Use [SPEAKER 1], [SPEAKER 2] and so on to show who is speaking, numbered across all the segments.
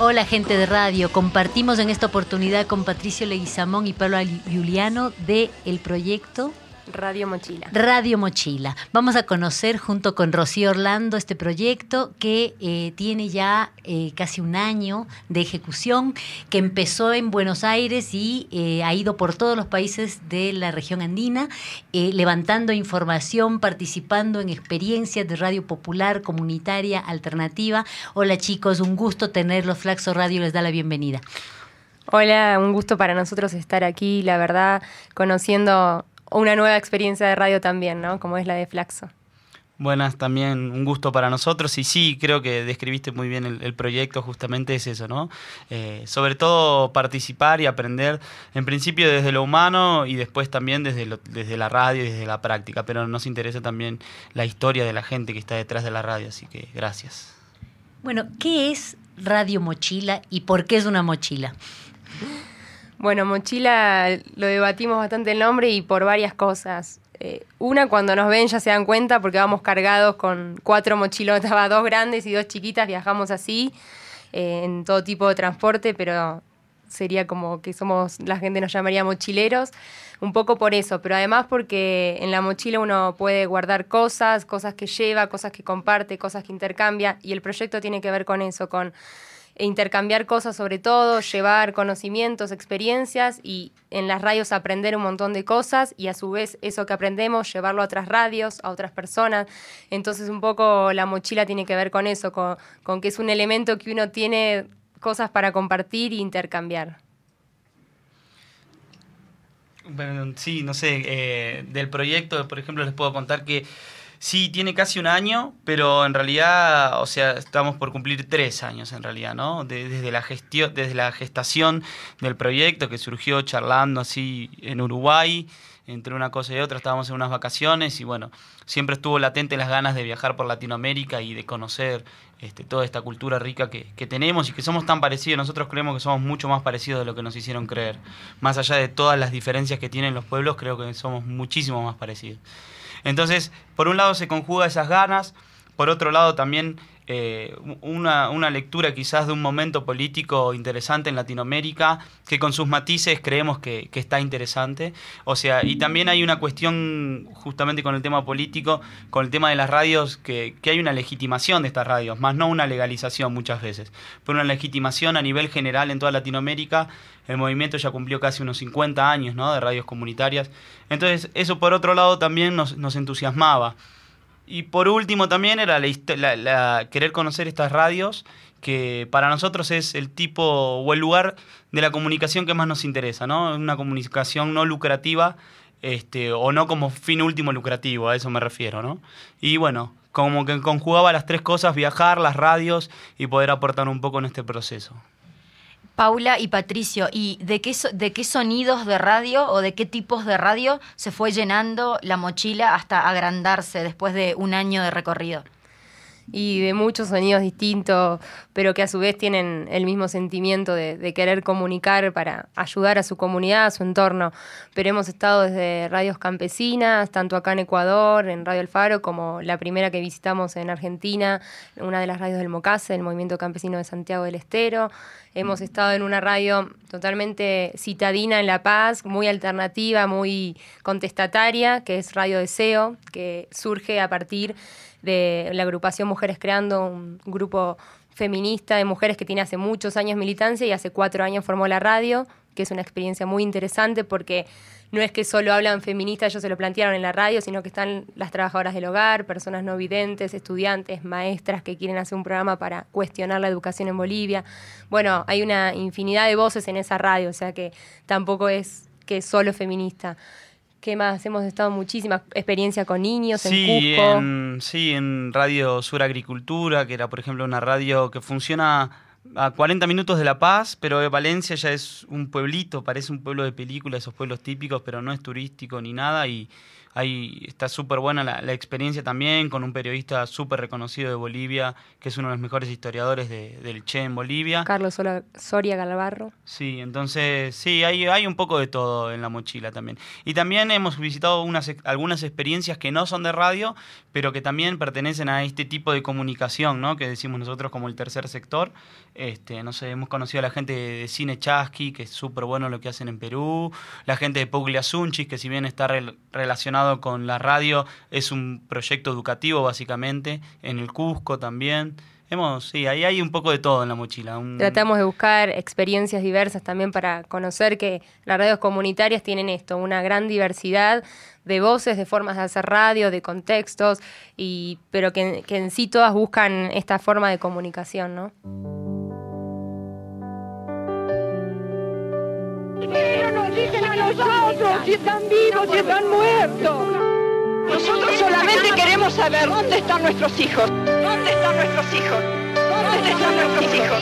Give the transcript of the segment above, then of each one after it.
[SPEAKER 1] Hola gente de radio, compartimos en esta oportunidad con Patricio Leguizamón y Pablo Giuliano de el proyecto
[SPEAKER 2] Radio Mochila.
[SPEAKER 1] Radio Mochila. Vamos a conocer junto con Rocío Orlando este proyecto que tiene ya casi un año de ejecución, que empezó en Buenos Aires y ha ido por todos los países de la región andina, levantando información, participando en experiencias de radio popular, comunitaria, alternativa. Hola chicos, un gusto tenerlos. Flaxo Radio les da la bienvenida.
[SPEAKER 2] Hola, un gusto para nosotros estar aquí, la verdad, conociendo una nueva experiencia de radio también, ¿no? Como es la de Flaxo.
[SPEAKER 3] Buenas, también un gusto para nosotros y sí, creo que describiste muy bien el proyecto, justamente es eso, ¿no? Sobre todo participar y aprender, en principio desde lo humano y después también desde la radio y desde la práctica, pero nos interesa también la historia de la gente que está detrás de la radio, así que gracias.
[SPEAKER 1] Bueno, ¿qué es Radio Mochila y por qué es una mochila?
[SPEAKER 2] Bueno, mochila lo debatimos bastante el nombre y por varias cosas. Una, cuando nos ven ya se dan cuenta porque vamos cargados con 4 mochilotas, 2 grandes y 2 chiquitas, viajamos así en todo tipo de transporte, pero sería como que la gente nos llamaría mochileros, un poco por eso, pero además porque en la mochila uno puede guardar cosas que lleva, cosas que comparte, cosas que intercambia, y el proyecto tiene que ver con eso, con intercambiar cosas sobre todo, llevar conocimientos, experiencias y en las radios aprender un montón de cosas y a su vez eso que aprendemos llevarlo a otras radios, a otras personas. Entonces un poco la mochila tiene que ver con eso, con que es un elemento que uno tiene cosas para compartir e intercambiar.
[SPEAKER 3] Bueno, sí, no sé, del proyecto, por ejemplo, les puedo contar que sí, tiene casi un año, pero en realidad, o sea, estamos por cumplir 3 años en realidad, ¿no? Desde la gestación del proyecto que surgió charlando así en Uruguay, entre una cosa y otra, estábamos en unas vacaciones y bueno, siempre estuvo latente las ganas de viajar por Latinoamérica y de conocer toda esta cultura rica que tenemos y que somos tan parecidos. Nosotros creemos que somos mucho más parecidos de lo que nos hicieron creer. Más allá de todas las diferencias que tienen los pueblos, creo que somos muchísimo más parecidos. Entonces, por un lado se conjuga esas ganas, por otro lado también una lectura quizás de un momento político interesante en Latinoamérica, que con sus matices creemos que está interesante. O sea, y también hay una cuestión justamente con el tema político, con el tema de las radios, que hay una legitimación de estas radios, más no una legalización muchas veces, pero una legitimación a nivel general en toda Latinoamérica. El movimiento ya cumplió casi unos 50 años, ¿no?, de radios comunitarias. Entonces, eso por otro lado también nos entusiasmaba. Y por último también era querer conocer estas radios, que para nosotros es el tipo o el lugar de la comunicación que más nos interesa, ¿no? Una comunicación no lucrativa, o no como fin último lucrativo, a eso me refiero, ¿no? Y bueno, como que conjugaba las 3 cosas, viajar, las radios y poder aportar un poco en este proceso.
[SPEAKER 4] Paula y Patricio, ¿y de qué sonidos de radio o de qué tipos de radio se fue llenando la mochila hasta agrandarse después de un año de recorrido?
[SPEAKER 2] Y de muchos sonidos distintos, pero que a su vez tienen el mismo sentimiento de querer comunicar para ayudar a su comunidad, a su entorno. Pero hemos estado desde radios campesinas, tanto acá en Ecuador, en Radio El Faro, como la primera que visitamos en Argentina, una de las radios del MOCASE, el Movimiento Campesino de Santiago del Estero. Hemos estado en una radio totalmente citadina en La Paz, muy alternativa, muy contestataria, que es Radio Deseo, que surge a partir de la agrupación Mujeres Creando, un grupo feminista de mujeres que tiene hace muchos años militancia y hace 4 años formó la radio, que es una experiencia muy interesante porque no es que solo hablan feministas, ellos se lo plantearon en la radio, sino que están las trabajadoras del hogar, personas no videntes, estudiantes, maestras que quieren hacer un programa para cuestionar la educación en Bolivia. Bueno, hay una infinidad de voces en esa radio, o sea que tampoco es que es solo feminista. ¿Qué más? Hemos estado muchísima experiencia con niños en Cusco.
[SPEAKER 3] Sí, en Radio Sur Agricultura, que era, por ejemplo, una radio que funciona a 40 minutos de La Paz, pero Valencia ya es un pueblito, parece un pueblo de película, esos pueblos típicos, pero no es turístico ni nada, y ahí está súper buena la experiencia también, con un periodista súper reconocido de Bolivia, que es uno de los mejores historiadores del Che en Bolivia.
[SPEAKER 2] Carlos Soria Galvarro.
[SPEAKER 3] Sí, entonces sí, hay un poco de todo en la mochila también. Y también hemos visitado algunas experiencias que no son de radio, pero que también pertenecen a este tipo de comunicación, ¿no? Que decimos nosotros como el tercer sector. No sé, hemos conocido a la gente de Cine Chasqui, que es súper bueno lo que hacen en Perú, la gente de Puglia Sunchis, que si bien está relacionado con la radio, es un proyecto educativo básicamente, en el Cusco también. Sí, ahí hay un poco de todo en la mochila.
[SPEAKER 2] Tratamos de buscar experiencias diversas también para conocer que las radios comunitarias tienen esto, una gran diversidad de voces, de formas de hacer radio, de contextos, pero que en sí todas buscan esta forma de comunicación, ¿no?
[SPEAKER 5] Pero nos dicen a nosotros si están vivos, si están muertos. Nosotros solamente queremos saber dónde están nuestros hijos. ¿Dónde están nuestros hijos? ¿Dónde están nuestros hijos?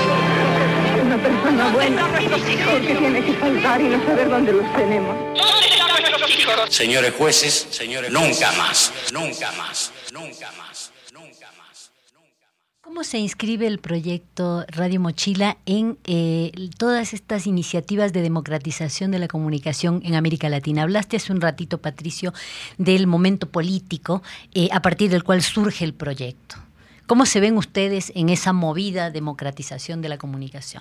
[SPEAKER 5] Una persona buena, nuestros hijos, que tiene que faltar y no saber dónde los tenemos. ¿Dónde están nuestros hijos?
[SPEAKER 6] Señores jueces, señores, nunca más, nunca más, nunca más, nunca más.
[SPEAKER 1] ¿Cómo se inscribe el proyecto Radio Mochila en todas estas iniciativas de democratización de la comunicación en América Latina? Hablaste hace un ratito, Patricio, del momento político a partir del cual surge el proyecto. ¿Cómo se ven ustedes en esa movida democratización de la comunicación?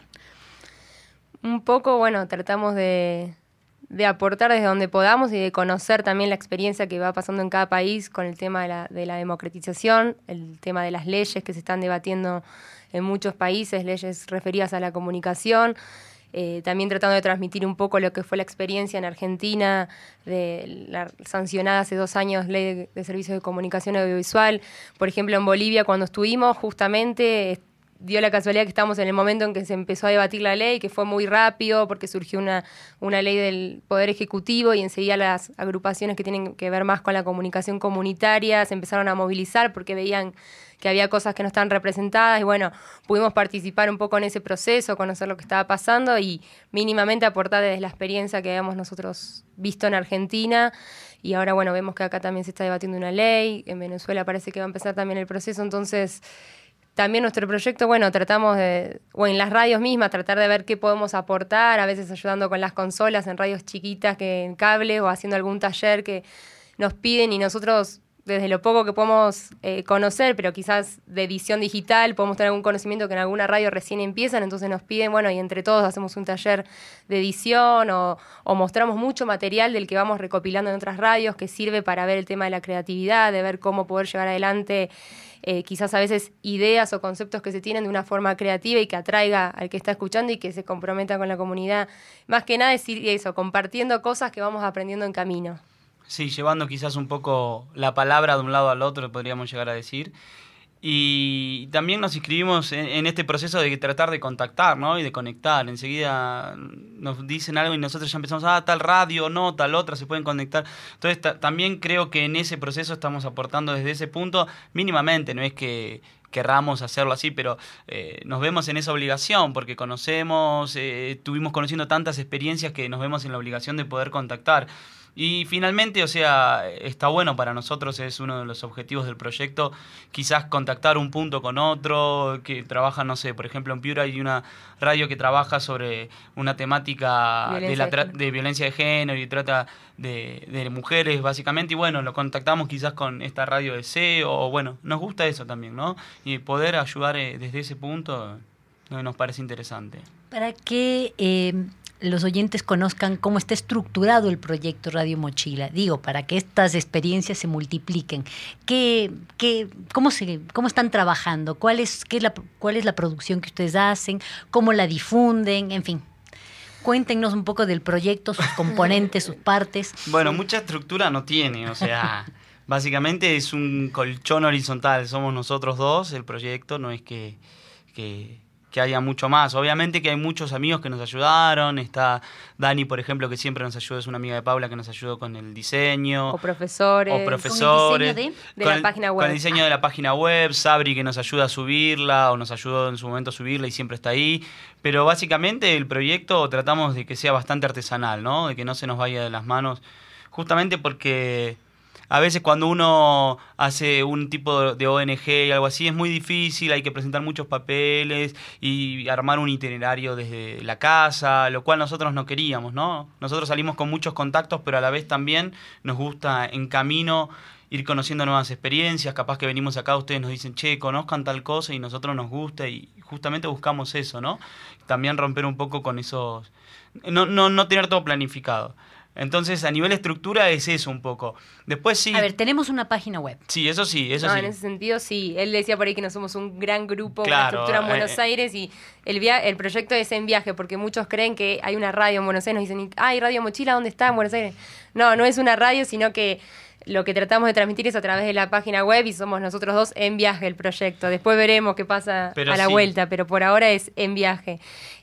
[SPEAKER 2] Un poco, tratamos de aportar desde donde podamos y de conocer también la experiencia que va pasando en cada país con el tema de la democratización, el tema de las leyes que se están debatiendo en muchos países, leyes referidas a la comunicación, también tratando de transmitir un poco lo que fue la experiencia en Argentina, de la sancionada hace 2 años Ley de Servicios de Comunicación Audiovisual. Por ejemplo, en Bolivia, cuando estuvimos, justamente dio la casualidad que estamos en el momento en que se empezó a debatir la ley, que fue muy rápido porque surgió una ley del Poder Ejecutivo y enseguida las agrupaciones que tienen que ver más con la comunicación comunitaria se empezaron a movilizar porque veían que había cosas que no estaban representadas y pudimos participar un poco en ese proceso, conocer lo que estaba pasando y mínimamente aportar desde la experiencia que habíamos nosotros visto en Argentina. Y ahora, vemos que acá también se está debatiendo una ley, en Venezuela parece que va a empezar también el proceso, entonces también nuestro proyecto, tratamos o en las radios mismas, tratar de ver qué podemos aportar, a veces ayudando con las consolas en radios chiquitas que en cable o haciendo algún taller que nos piden y nosotros, desde lo poco que podemos conocer, pero quizás de edición digital, podemos tener algún conocimiento que en alguna radio recién empiezan, entonces nos piden, y entre todos hacemos un taller de edición o mostramos mucho material del que vamos recopilando en otras radios que sirve para ver el tema de la creatividad, de ver cómo poder llevar adelante quizás a veces ideas o conceptos que se tienen de una forma creativa y que atraiga al que está escuchando y que se comprometa con la comunidad. Más que nada decir eso, compartiendo cosas que vamos aprendiendo en camino.
[SPEAKER 3] Sí, llevando quizás un poco la palabra de un lado al otro, podríamos llegar a decir. Y también nos inscribimos en este proceso de tratar de contactar, ¿no? Y de conectar. Enseguida nos dicen algo y nosotros ya empezamos, tal radio, no, tal otra, se pueden conectar. Entonces también creo que en ese proceso estamos aportando desde ese punto mínimamente, no es que querramos hacerlo así, pero nos vemos en esa obligación porque conocemos, estuvimos conociendo tantas experiencias que nos vemos en la obligación de poder contactar. Y finalmente, está bueno para nosotros, es uno de los objetivos del proyecto, quizás contactar un punto con otro, que trabaja, no sé, por ejemplo en Piura hay una radio que trabaja sobre una temática de violencia de género y trata de mujeres básicamente, y lo contactamos quizás con esta radio de C, o nos gusta eso también, ¿no? Y poder ayudar desde ese punto nos parece interesante.
[SPEAKER 1] Para que los oyentes conozcan cómo está estructurado el proyecto Radio Mochila. Para que estas experiencias se multipliquen. ¿Cómo están trabajando? ¿Cuál es la producción que ustedes hacen? ¿Cómo la difunden? En fin, cuéntenos un poco del proyecto, sus componentes, sus partes.
[SPEAKER 3] Mucha estructura no tiene, básicamente es un colchón horizontal. Somos nosotros dos, el proyecto, no es que haya mucho más. Obviamente que hay muchos amigos que nos ayudaron. Está Dani, por ejemplo, que siempre nos ayuda, es una amiga de Paula que nos ayudó con el diseño.
[SPEAKER 2] O profesores.
[SPEAKER 1] ¿Con el diseño
[SPEAKER 2] de la página web?
[SPEAKER 3] Con el diseño de la página web. Sabri, que nos ayuda a subirla, o nos ayudó en su momento a subirla y siempre está ahí. Pero básicamente el proyecto tratamos de que sea bastante artesanal, ¿no? De que no se nos vaya de las manos. Justamente porque a veces cuando uno hace un tipo de ONG y algo así es muy difícil, hay que presentar muchos papeles y armar un itinerario desde la casa, lo cual nosotros no queríamos, ¿no? Nosotros salimos con muchos contactos, pero a la vez también nos gusta en camino ir conociendo nuevas experiencias. Capaz que venimos acá, ustedes nos dicen, che, conozcan tal cosa, y nosotros nos gusta, y justamente buscamos eso, ¿no? También romper un poco con esos... No tener todo planificado. Entonces, a nivel estructura es eso un poco. Después sí...
[SPEAKER 1] A ver, tenemos una página web.
[SPEAKER 3] Sí, eso sí, eso
[SPEAKER 2] No,
[SPEAKER 3] sí.
[SPEAKER 2] en ese sentido sí. Él decía por ahí que no somos un gran grupo, una
[SPEAKER 3] Claro,
[SPEAKER 2] estructura en Buenos Aires, y el proyecto es En Viaje, porque muchos creen que hay una radio en Buenos Aires, nos dicen, ¿hay Radio Mochila? ¿Dónde está en Buenos Aires? No, no es una radio, sino que lo que tratamos de transmitir es a través de la página web, y somos nosotros dos En Viaje el proyecto. Después veremos qué pasa
[SPEAKER 3] Pero
[SPEAKER 2] a la
[SPEAKER 3] sí.
[SPEAKER 2] vuelta, pero por ahora es En Viaje.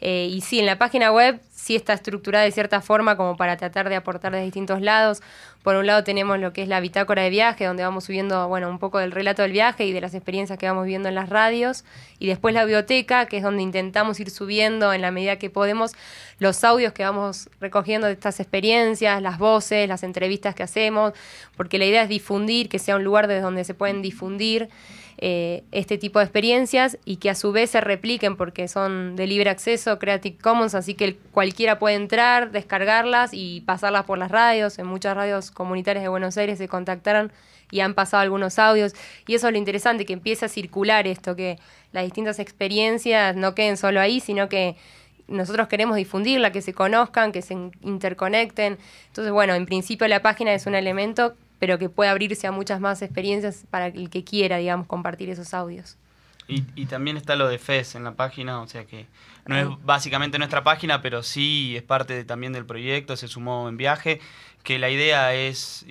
[SPEAKER 2] Y sí, en la página web sí está estructurada de cierta forma como para tratar de aportar de distintos lados. Por un lado tenemos lo que es la bitácora de viaje, donde vamos subiendo, bueno, un poco del relato del viaje y de las experiencias que vamos viviendo en las radios. Y después la biblioteca, que es donde intentamos ir subiendo en la medida que podemos los audios que vamos recogiendo de estas experiencias, las voces, las entrevistas que hacemos, porque la idea es difundir, que sea un lugar desde donde se pueden difundir este tipo de experiencias, y que a su vez se repliquen porque son de libre acceso, Creative Commons, así que cualquiera puede entrar, descargarlas y pasarlas por las radios. En muchas radios comunitarias de Buenos Aires se contactaron y han pasado algunos audios, y eso es lo interesante, que empiece a circular esto, que las distintas experiencias no queden solo ahí, sino que nosotros queremos difundirla, que se conozcan, que se interconecten. Entonces, bueno, en principio la página es un elemento, pero que puede abrirse a muchas más experiencias para el que quiera, digamos, compartir esos audios.
[SPEAKER 3] Y también está lo de FES en la página, o sea que no es básicamente nuestra página, pero sí es parte también del proyecto, se sumó En Viaje, que la idea es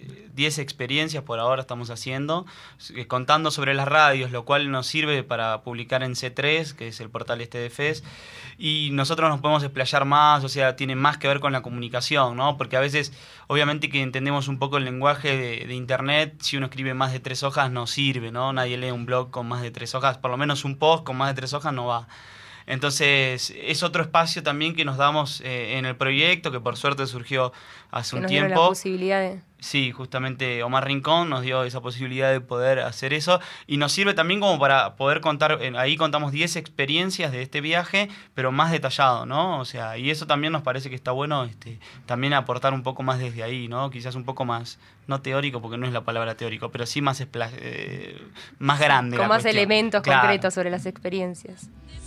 [SPEAKER 3] 10 experiencias por ahora estamos haciendo, contando sobre las radios, lo cual nos sirve para publicar en C3, que es el portal este de FES, y nosotros nos podemos explayar más, o sea, tiene más que ver con la comunicación, ¿no? Porque a veces, obviamente que entendemos un poco el lenguaje de internet, si uno escribe más de 3 hojas no sirve, ¿no? Nadie lee un blog con más de 3 hojas, por lo menos un post con más de 3 hojas no va. Entonces, es otro espacio también que nos damos en el proyecto, que por suerte surgió hace un tiempo.
[SPEAKER 2] La posibilidad de...
[SPEAKER 3] Sí, justamente Omar Rincón nos dio esa posibilidad de poder hacer eso, y nos sirve también como para poder contar, ahí contamos 10 experiencias de este viaje, pero más detallado, ¿no? O sea, y eso también nos parece que está bueno, también aportar un poco más desde ahí, ¿no? Quizás un poco más, no teórico, porque no es la palabra teórico, pero sí más más grande.
[SPEAKER 2] Con
[SPEAKER 3] la
[SPEAKER 2] más
[SPEAKER 3] cuestión.
[SPEAKER 2] elementos
[SPEAKER 3] Claro.
[SPEAKER 2] concretos sobre las experiencias.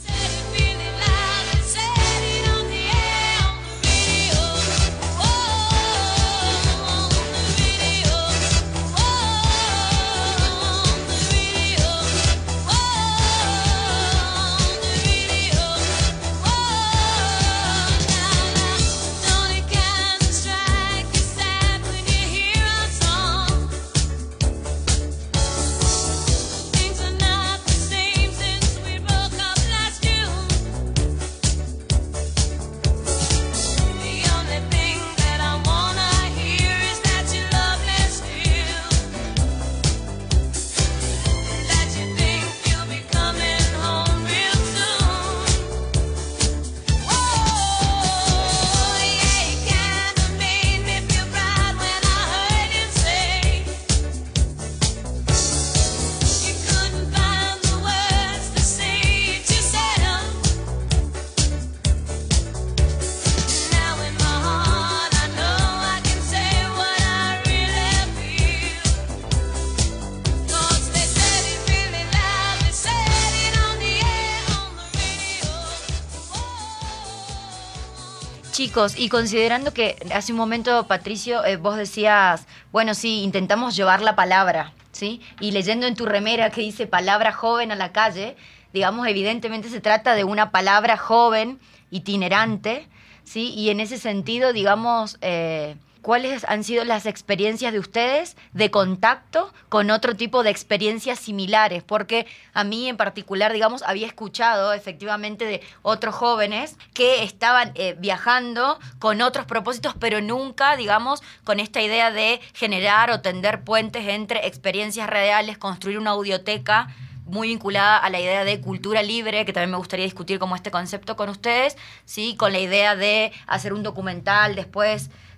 [SPEAKER 4] Chicos, y considerando que hace un momento, Patricio, vos decías, bueno, sí, intentamos llevar la palabra, ¿sí? Y leyendo en tu remera que dice palabra joven a la calle, digamos, evidentemente se trata de una palabra joven, itinerante, ¿sí? Y en ese sentido, digamos, ¿cuáles han sido las experiencias de ustedes de contacto con otro tipo de experiencias similares? Porque a mí en particular, digamos, había escuchado efectivamente de otros jóvenes que estaban viajando con otros propósitos, pero nunca, digamos, con esta idea de generar o tender puentes entre experiencias reales, construir una audioteca muy vinculada a la idea de cultura libre, que también me gustaría discutir como este concepto con ustedes, ¿sí? Con la idea de hacer un documental después,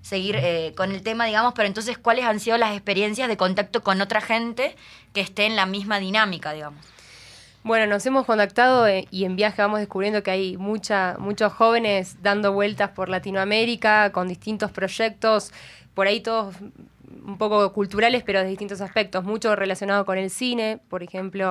[SPEAKER 4] seguir con el tema, digamos, pero entonces, ¿cuáles han sido las experiencias de contacto con otra gente que esté en la misma dinámica, digamos?
[SPEAKER 2] Bueno, nos hemos contactado y en viaje vamos descubriendo que hay muchos jóvenes dando vueltas por Latinoamérica con distintos proyectos, por ahí todos un poco culturales, pero de distintos aspectos, mucho relacionado con el cine, por ejemplo,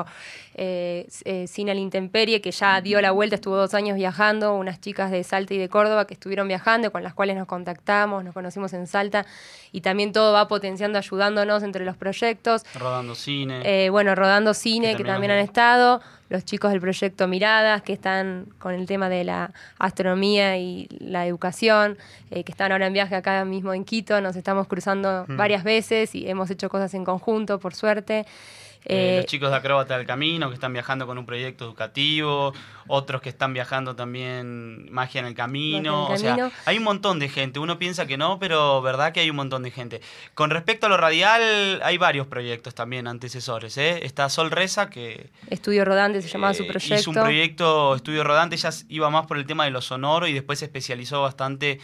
[SPEAKER 2] Cine a la Intemperie, que ya dio la vuelta, estuvo 2 años viajando, unas chicas de Salta y de Córdoba que estuvieron viajando, con las cuales nos contactamos, nos conocimos en Salta, y también todo va potenciando, ayudándonos entre los proyectos.
[SPEAKER 3] Rodando Cine.
[SPEAKER 2] Rodando Cine, que también han estado, los chicos del proyecto Miradas, que están con el tema de la astronomía y la educación, que están ahora en viaje acá mismo en Quito, nos estamos cruzando varias veces y hemos hecho cosas en conjunto, por suerte.
[SPEAKER 3] Los chicos de Acróbata del Camino, que están viajando con un proyecto educativo, otros que están viajando también Magia en el Camino. O sea, hay un montón de gente. Uno piensa que no, pero verdad que hay un montón de gente. Con respecto a lo radial, hay varios proyectos también antecesores. Está Sol Reza, que...
[SPEAKER 2] Estudio Rodante se llamaba su proyecto.
[SPEAKER 3] Hizo un proyecto, Estudio Rodante, ella iba más por el tema de lo sonoro y después se especializó bastante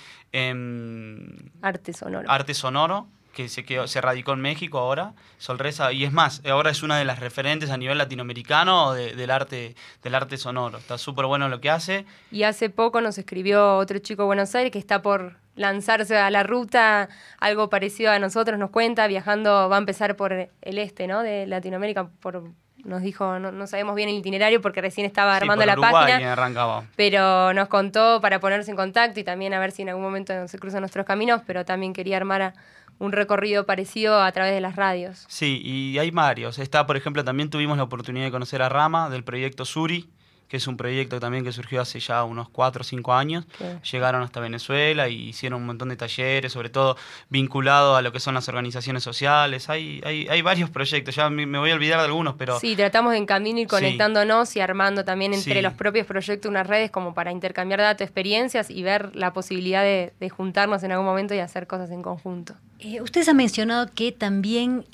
[SPEAKER 3] en...
[SPEAKER 2] Arte sonoro.
[SPEAKER 3] Que se radicó en México ahora, Sol Reza, y es más, ahora es una de las referentes a nivel latinoamericano del arte sonoro. Está súper bueno lo que hace.
[SPEAKER 2] Y hace poco nos escribió otro chico de Buenos Aires que está por lanzarse a la ruta, algo parecido a nosotros, nos cuenta, viajando, va a empezar por el este, ¿no?, de Latinoamérica, nos dijo, no sabemos bien el itinerario porque recién estaba armando la página,
[SPEAKER 3] arrancaba.
[SPEAKER 2] Pero nos contó para ponerse en contacto y también a ver si en algún momento se cruzan nuestros caminos, pero también quería armar un recorrido parecido a través de las radios.
[SPEAKER 3] Sí, y hay varios. Por ejemplo, también tuvimos la oportunidad de conocer a Rama del proyecto Suri, que es un proyecto también que surgió hace ya unos 4 o 5 años. Llegaron hasta Venezuela y hicieron un montón de talleres, sobre todo vinculados a lo que son las organizaciones sociales. Hay varios proyectos, ya me voy a olvidar de algunos, pero...
[SPEAKER 2] Sí, tratamos en camino y conectándonos y armando también entre los propios proyectos unas redes como para intercambiar datos, experiencias y ver la posibilidad de juntarnos en algún momento y hacer cosas en conjunto.
[SPEAKER 1] Ustedes han mencionado que también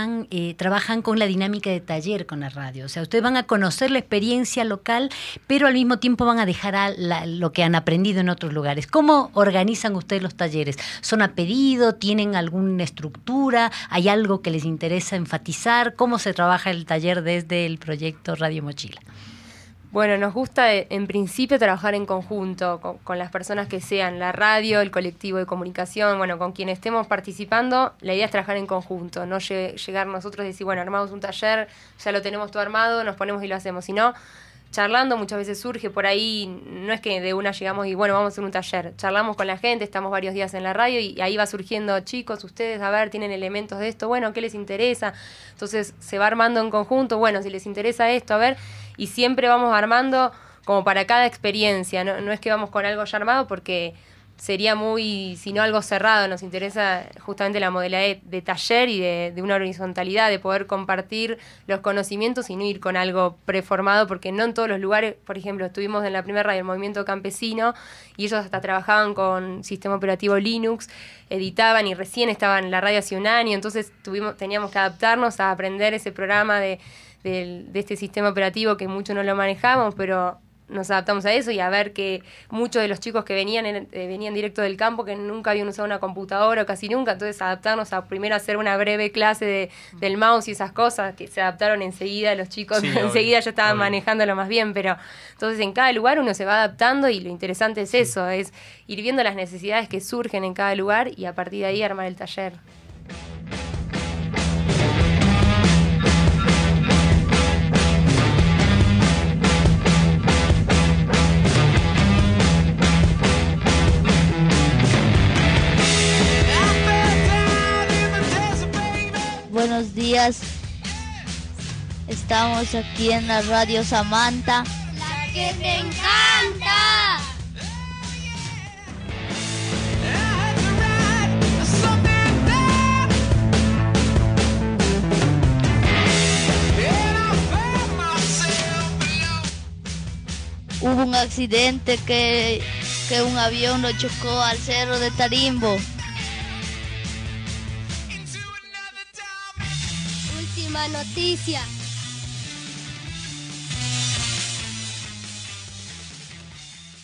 [SPEAKER 1] trabajan con la dinámica de taller con la radio. O sea, ustedes van a conocer la experiencia local, pero al mismo tiempo van a dejar lo que han aprendido en otros lugares. ¿Cómo organizan ustedes los talleres? ¿Son a pedido? ¿Tienen alguna estructura? ¿Hay algo que les interesa enfatizar? ¿Cómo se trabaja el taller desde el proyecto Radio Mochila?
[SPEAKER 2] Bueno, nos gusta en principio trabajar en conjunto con las personas que sean, la radio, el colectivo de comunicación, bueno, con quien estemos participando, la idea es trabajar en conjunto, no llegar nosotros y decir, bueno, armamos un taller, ya lo tenemos todo armado, nos ponemos y lo hacemos, sino charlando muchas veces surge por ahí, no es que de una llegamos y bueno, vamos a hacer un taller, charlamos con la gente, estamos varios días en la radio y ahí va surgiendo, chicos, ustedes, a ver, tienen elementos de esto, bueno, ¿qué les interesa? Entonces se va armando en conjunto, bueno, si les interesa esto, a ver, y siempre vamos armando como para cada experiencia, no es que vamos con algo ya armado porque sería sino algo cerrado, nos interesa justamente la modalidad de taller y de una horizontalidad, de poder compartir los conocimientos y no ir con algo preformado, porque no en todos los lugares, por ejemplo, estuvimos en la primera radio, el Movimiento Campesino, y ellos hasta trabajaban con sistema operativo Linux, editaban y recién estaban en la radio hace un año, entonces teníamos que adaptarnos a aprender ese programa de este sistema operativo que mucho no lo manejamos, pero nos adaptamos a eso y a ver que muchos de los chicos que venían directo del campo, que nunca habían usado una computadora o casi nunca, entonces adaptarnos a primero hacer una breve clase del mouse y esas cosas, que se adaptaron enseguida, los chicos enseguida ya estaban manejándolo más bien, pero entonces en cada lugar uno se va adaptando y lo interesante es eso, es ir viendo las necesidades que surgen en cada lugar y a partir de ahí armar el taller.
[SPEAKER 7] Buenos días, estamos aquí en la radio Samantha. ¡La que te encanta! Hubo un accidente que un avión lo chocó al cerro de Tarimbo. Última noticia.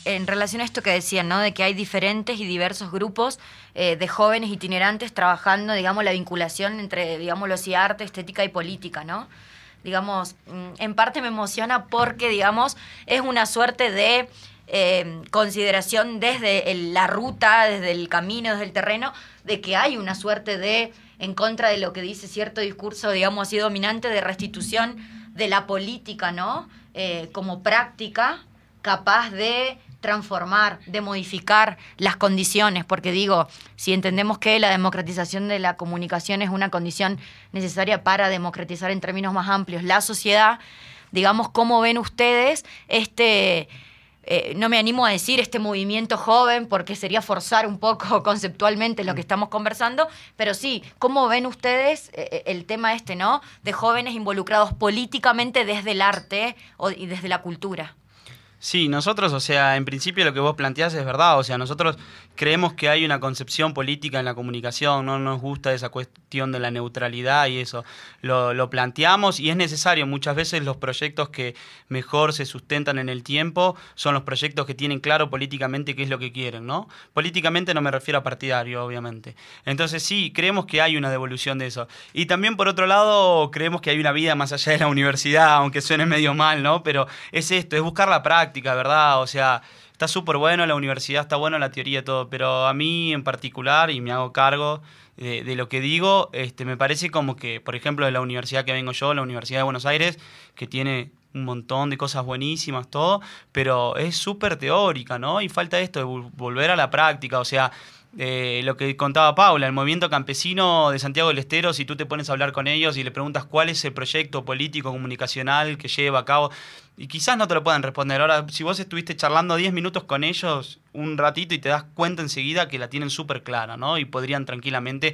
[SPEAKER 4] en relación a esto que decían, ¿no? De que hay diferentes y diversos grupos de jóvenes itinerantes trabajando, digamos, la vinculación entre, digámoslo así, arte, estética y política, ¿no? Digamos, en parte me emociona porque, digamos, es una suerte de consideración desde la ruta, desde el camino, desde el terreno, de que hay una suerte de, en contra de lo que dice cierto discurso, digamos así, dominante, de restitución de la política, ¿no? Como práctica capaz de transformar, de modificar las condiciones, porque digo, si entendemos que la democratización de la comunicación es una condición necesaria para democratizar en términos más amplios la sociedad, digamos, ¿cómo ven ustedes no me animo a decir este movimiento joven porque sería forzar un poco conceptualmente lo que estamos conversando, pero sí, ¿cómo ven ustedes el tema ¿no? De jóvenes involucrados políticamente desde el arte y desde la cultura?
[SPEAKER 3] Sí, nosotros, o sea, en principio lo que vos planteás es verdad, o sea, nosotros creemos que hay una concepción política en la comunicación, no nos gusta esa cuestión de la neutralidad y eso, lo planteamos y es necesario, muchas veces los proyectos que mejor se sustentan en el tiempo son los proyectos que tienen claro políticamente qué es lo que quieren, ¿no? Políticamente no me refiero a partidario, obviamente. Entonces sí, creemos que hay una devolución de eso. Y también por otro lado, creemos que hay una vida más allá de la universidad, aunque suene medio mal, ¿no? Pero es esto, es buscar la práctica, ¿verdad? O sea, está súper bueno la universidad, está bueno la teoría, todo, pero a mí en particular, y me hago cargo de lo que digo, me parece como que, por ejemplo, de la universidad que vengo yo, la Universidad de Buenos Aires, que tiene un montón de cosas buenísimas, todo, pero es súper teórica, ¿no? Y falta esto de volver a la práctica, o sea, lo que contaba Paula, el movimiento campesino de Santiago del Estero, si tú te pones a hablar con ellos y le preguntas cuál es el proyecto político comunicacional que lleva a cabo, y quizás no te lo puedan responder. Ahora, si vos estuviste charlando 10 minutos con ellos un ratito y te das cuenta enseguida que la tienen súper clara, ¿no? Y podrían tranquilamente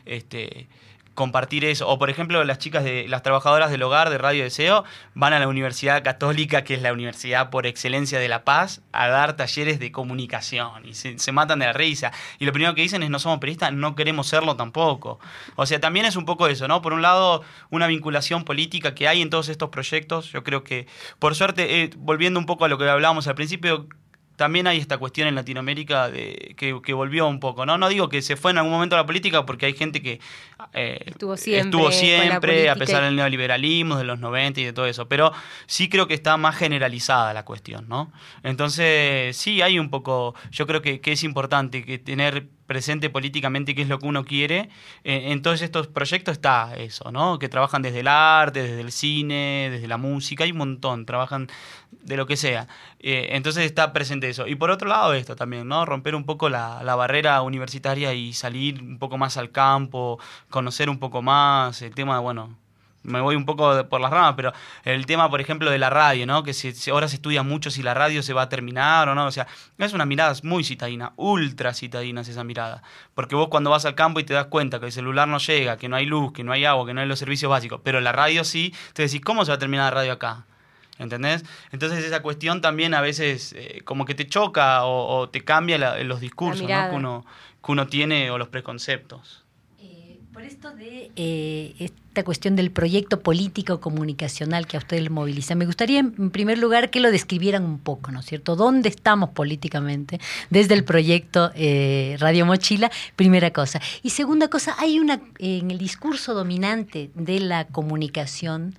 [SPEAKER 3] compartir eso. O, por ejemplo, las trabajadoras del hogar de Radio Deseo van a la Universidad Católica, que es la universidad por excelencia de La Paz, a dar talleres de comunicación. Y se matan de la risa. Y lo primero que dicen es, no somos periodistas, no queremos serlo tampoco. O sea, también es un poco eso, ¿no? Por un lado, una vinculación política que hay en todos estos proyectos. Yo creo que, por suerte, volviendo un poco a lo que hablábamos al principio, también hay esta cuestión en Latinoamérica que volvió un poco, ¿no? No digo que se fue en algún momento a la política, porque hay gente que estuvo siempre a pesar del neoliberalismo de los 90 y de todo eso, pero sí creo que está más generalizada la cuestión, ¿no? Entonces, sí, hay un poco, yo creo que es importante que tener presente políticamente qué es lo que uno quiere. En todos estos proyectos está eso, ¿no? Que trabajan desde el arte, desde el cine, desde la música, hay un montón, trabajan de lo que sea. Entonces está presente eso. Y por otro lado esto también, ¿no? Romper un poco la barrera universitaria y salir un poco más al campo, conocer un poco más el tema de, bueno, me voy un poco por las ramas, pero el tema, por ejemplo, de la radio, ¿no? Que ahora se estudia mucho si la radio se va a terminar o no. O sea, es una mirada muy citadina, ultra citadina es esa mirada. Porque vos cuando vas al campo y te das cuenta que el celular no llega, que no hay luz, que no hay agua, que no hay los servicios básicos, pero la radio sí, te decís, ¿cómo se va a terminar la radio acá? ¿Entendés? Entonces esa cuestión también a veces como que te choca o te cambia los discursos, ¿no? que uno tiene o los preconceptos.
[SPEAKER 1] Por esto de esta cuestión del proyecto político comunicacional que a ustedes les moviliza, me gustaría en primer lugar que lo describieran un poco, ¿no es cierto? ¿Dónde estamos políticamente desde el proyecto Radio Mochila? Primera cosa. Y segunda cosa, hay en el discurso dominante de la comunicación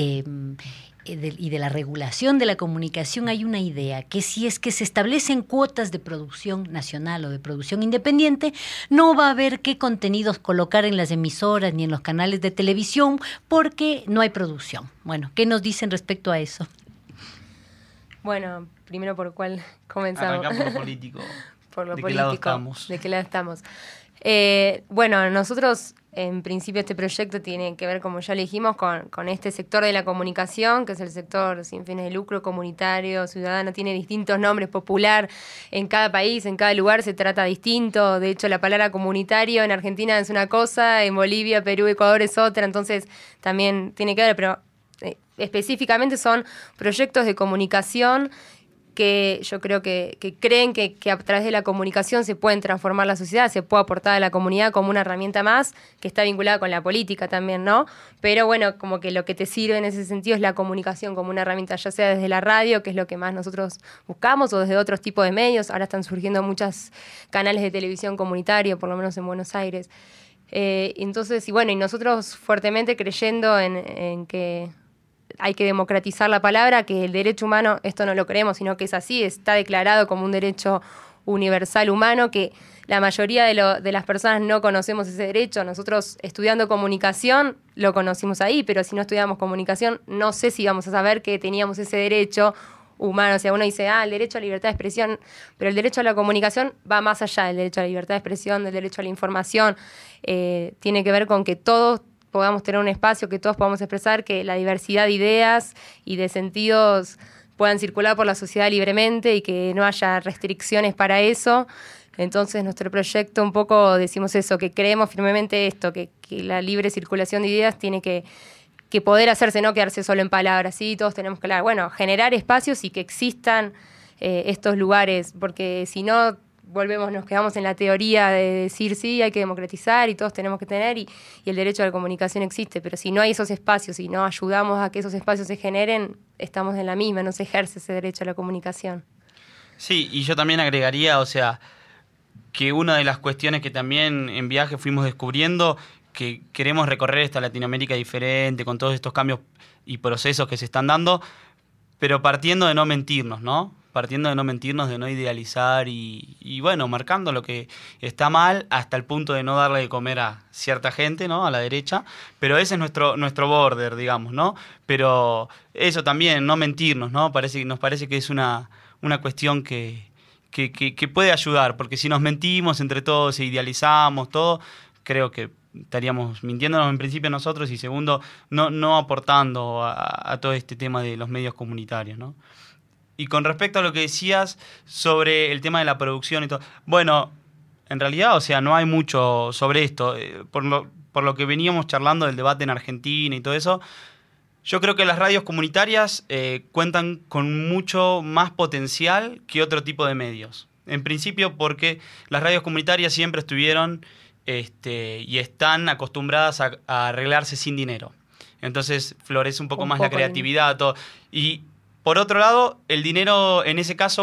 [SPEAKER 1] y de la regulación de la comunicación hay una idea, que si es que se establecen cuotas de producción nacional o de producción independiente, no va a haber qué contenidos colocar en las emisoras ni en los canales de televisión porque no hay producción. Bueno, ¿qué nos dicen respecto a eso?
[SPEAKER 2] Bueno, primero por cuál comenzamos.
[SPEAKER 3] Arrancamos por lo político.
[SPEAKER 2] Por lo
[SPEAKER 3] ¿De
[SPEAKER 2] político.
[SPEAKER 3] qué lado estamos?
[SPEAKER 2] ¿De qué lado estamos? Bueno, nosotros en principio este proyecto tiene que ver, como ya le dijimos, con este sector de la comunicación, que es el sector sin fines de lucro, comunitario, ciudadano, tiene distintos nombres, popular, en cada país, en cada lugar se trata distinto. De hecho, la palabra comunitario en Argentina es una cosa, en Bolivia, Perú, Ecuador es otra, entonces también tiene que ver, pero específicamente son proyectos de comunicación que yo creo que creen que a través de la comunicación se pueden transformar la sociedad, se puede aportar a la comunidad como una herramienta más, que está vinculada con la política también, ¿no? Pero bueno, como que lo que te sirve en ese sentido es la comunicación como una herramienta, ya sea desde la radio, que es lo que más nosotros buscamos, o desde otros tipos de medios. Ahora están surgiendo muchos canales de televisión comunitario, por lo menos en Buenos Aires. Entonces, y nosotros fuertemente creyendo en que hay que democratizar la palabra, que el derecho humano, esto no lo creemos, sino que es así, está declarado como un derecho universal humano, que la mayoría de las personas no conocemos ese derecho. Nosotros estudiando comunicación lo conocimos ahí, pero si no estudiamos comunicación no sé si vamos a saber que teníamos ese derecho humano. O sea, uno dice, el derecho a la libertad de expresión, pero el derecho a la comunicación va más allá del derecho a la libertad de expresión, del derecho a la información. Tiene que ver con que todos podamos tener un espacio, que todos podamos expresar, que la diversidad de ideas y de sentidos puedan circular por la sociedad libremente y que no haya restricciones para eso. Entonces, nuestro proyecto un poco decimos eso, que creemos firmemente esto, que la libre circulación de ideas tiene que poder hacerse, no quedarse solo en palabras, ¿sí? Todos tenemos que generar espacios y que existan estos lugares, porque si no nos quedamos en la teoría de decir sí, hay que democratizar y todos tenemos que tener, y el derecho a la comunicación existe, pero si no hay esos espacios y no ayudamos a que esos espacios se generen, estamos en la misma, no se ejerce ese derecho a la comunicación.
[SPEAKER 3] Sí, y yo también agregaría, o sea, que una de las cuestiones que también en viaje fuimos descubriendo, que queremos recorrer esta Latinoamérica diferente, con todos estos cambios y procesos que se están dando, pero partiendo de no mentirnos, ¿no? Partiendo de no mentirnos, de no idealizar y marcando lo que está mal hasta el punto de no darle de comer a cierta gente, ¿no? A la derecha, pero ese es nuestro border, digamos, ¿no? Pero eso también, no mentirnos, ¿no? Nos parece que es una cuestión que puede ayudar, porque si nos mentimos entre todos e idealizamos todo, creo que estaríamos mintiéndonos en principio nosotros y segundo, no aportando a todo este tema de los medios comunitarios, ¿no? Y con respecto a lo que decías sobre el tema de la producción y todo, bueno, en realidad, o sea, no hay mucho sobre esto. Por lo que veníamos charlando del debate en Argentina y todo eso, yo creo que las radios comunitarias cuentan con mucho más potencial que otro tipo de medios. En principio porque las radios comunitarias siempre estuvieron y están acostumbradas a arreglarse sin dinero. Entonces florece un poco más la creatividad. Todo. Y por otro lado, el dinero en ese caso,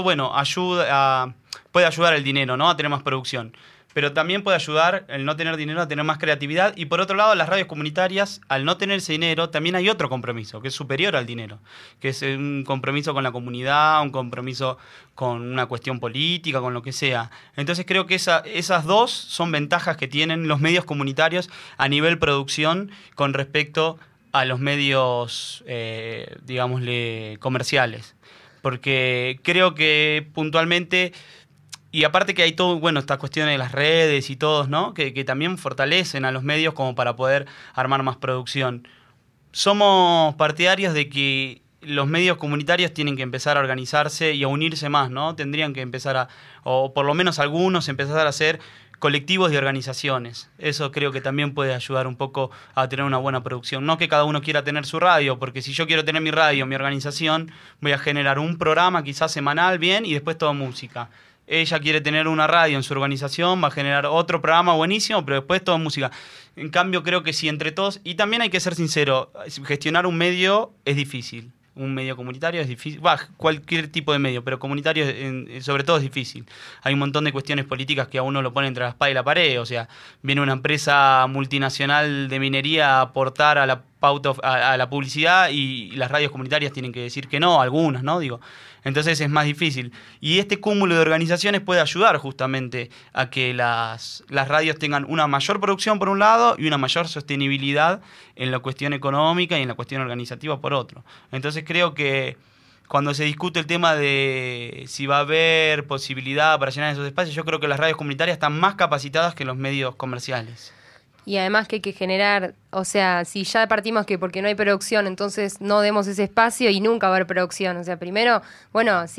[SPEAKER 3] puede ayudar el dinero, ¿no? A tener más producción. Pero también puede ayudar el no tener dinero a tener más creatividad. Y por otro lado, las radios comunitarias, al no tener ese dinero, también hay otro compromiso, que es superior al dinero. Que es un compromiso con la comunidad, un compromiso con una cuestión política, con lo que sea. Entonces creo que esas dos son ventajas que tienen los medios comunitarios a nivel producción con respecto a los medios, digámosle, comerciales. Porque creo que puntualmente, y aparte que hay todo, esta cuestión de las redes y todos, ¿no? Que también fortalecen a los medios como para poder armar más producción. Somos partidarios de que los medios comunitarios tienen que empezar a organizarse y a unirse más, ¿no? Tendrían que empezar o por lo menos algunos, empezar a hacer colectivos de organizaciones. Eso creo que también puede ayudar un poco a tener una buena producción. No que cada uno quiera tener su radio, porque si yo quiero tener mi radio, mi organización, voy a generar un programa quizás semanal, bien, y después toda música. Ella quiere tener una radio en su organización, va a generar otro programa buenísimo, pero después toda música. En cambio, creo que si entre todos, y también hay que ser sincero, gestionar un medio es difícil. Un medio comunitario es difícil, cualquier tipo de medio, pero comunitario sobre todo es difícil. Hay un montón de cuestiones políticas que a uno lo pone entre la espada y la pared. O sea, viene una empresa multinacional de minería a aportar a la pauta, a la publicidad, y las radios comunitarias tienen que decir que no, algunas, ¿no? Entonces es más difícil. Y este cúmulo de organizaciones puede ayudar justamente a que las radios tengan una mayor producción por un lado y una mayor sostenibilidad en la cuestión económica y en la cuestión organizativa por otro. Entonces creo que cuando se discute el tema de si va a haber posibilidad para llenar esos espacios, yo creo que las radios comunitarias están más capacitadas que los medios comerciales.
[SPEAKER 2] Y además que hay que generar, o sea, si ya partimos que porque no hay producción, entonces no demos ese espacio y nunca va a haber producción. O sea, primero, sí,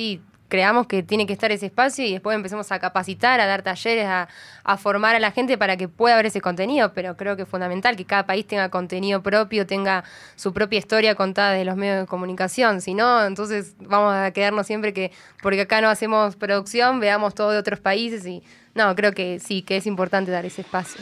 [SPEAKER 2] creamos que tiene que estar ese espacio y después empecemos a capacitar, a dar talleres, a formar a la gente para que pueda ver ese contenido, pero creo que es fundamental que cada país tenga contenido propio, tenga su propia historia contada desde los medios de comunicación, si no, entonces vamos a quedarnos siempre que, porque acá no hacemos producción, veamos todo de otros países y no, creo que sí, que es importante dar ese espacio.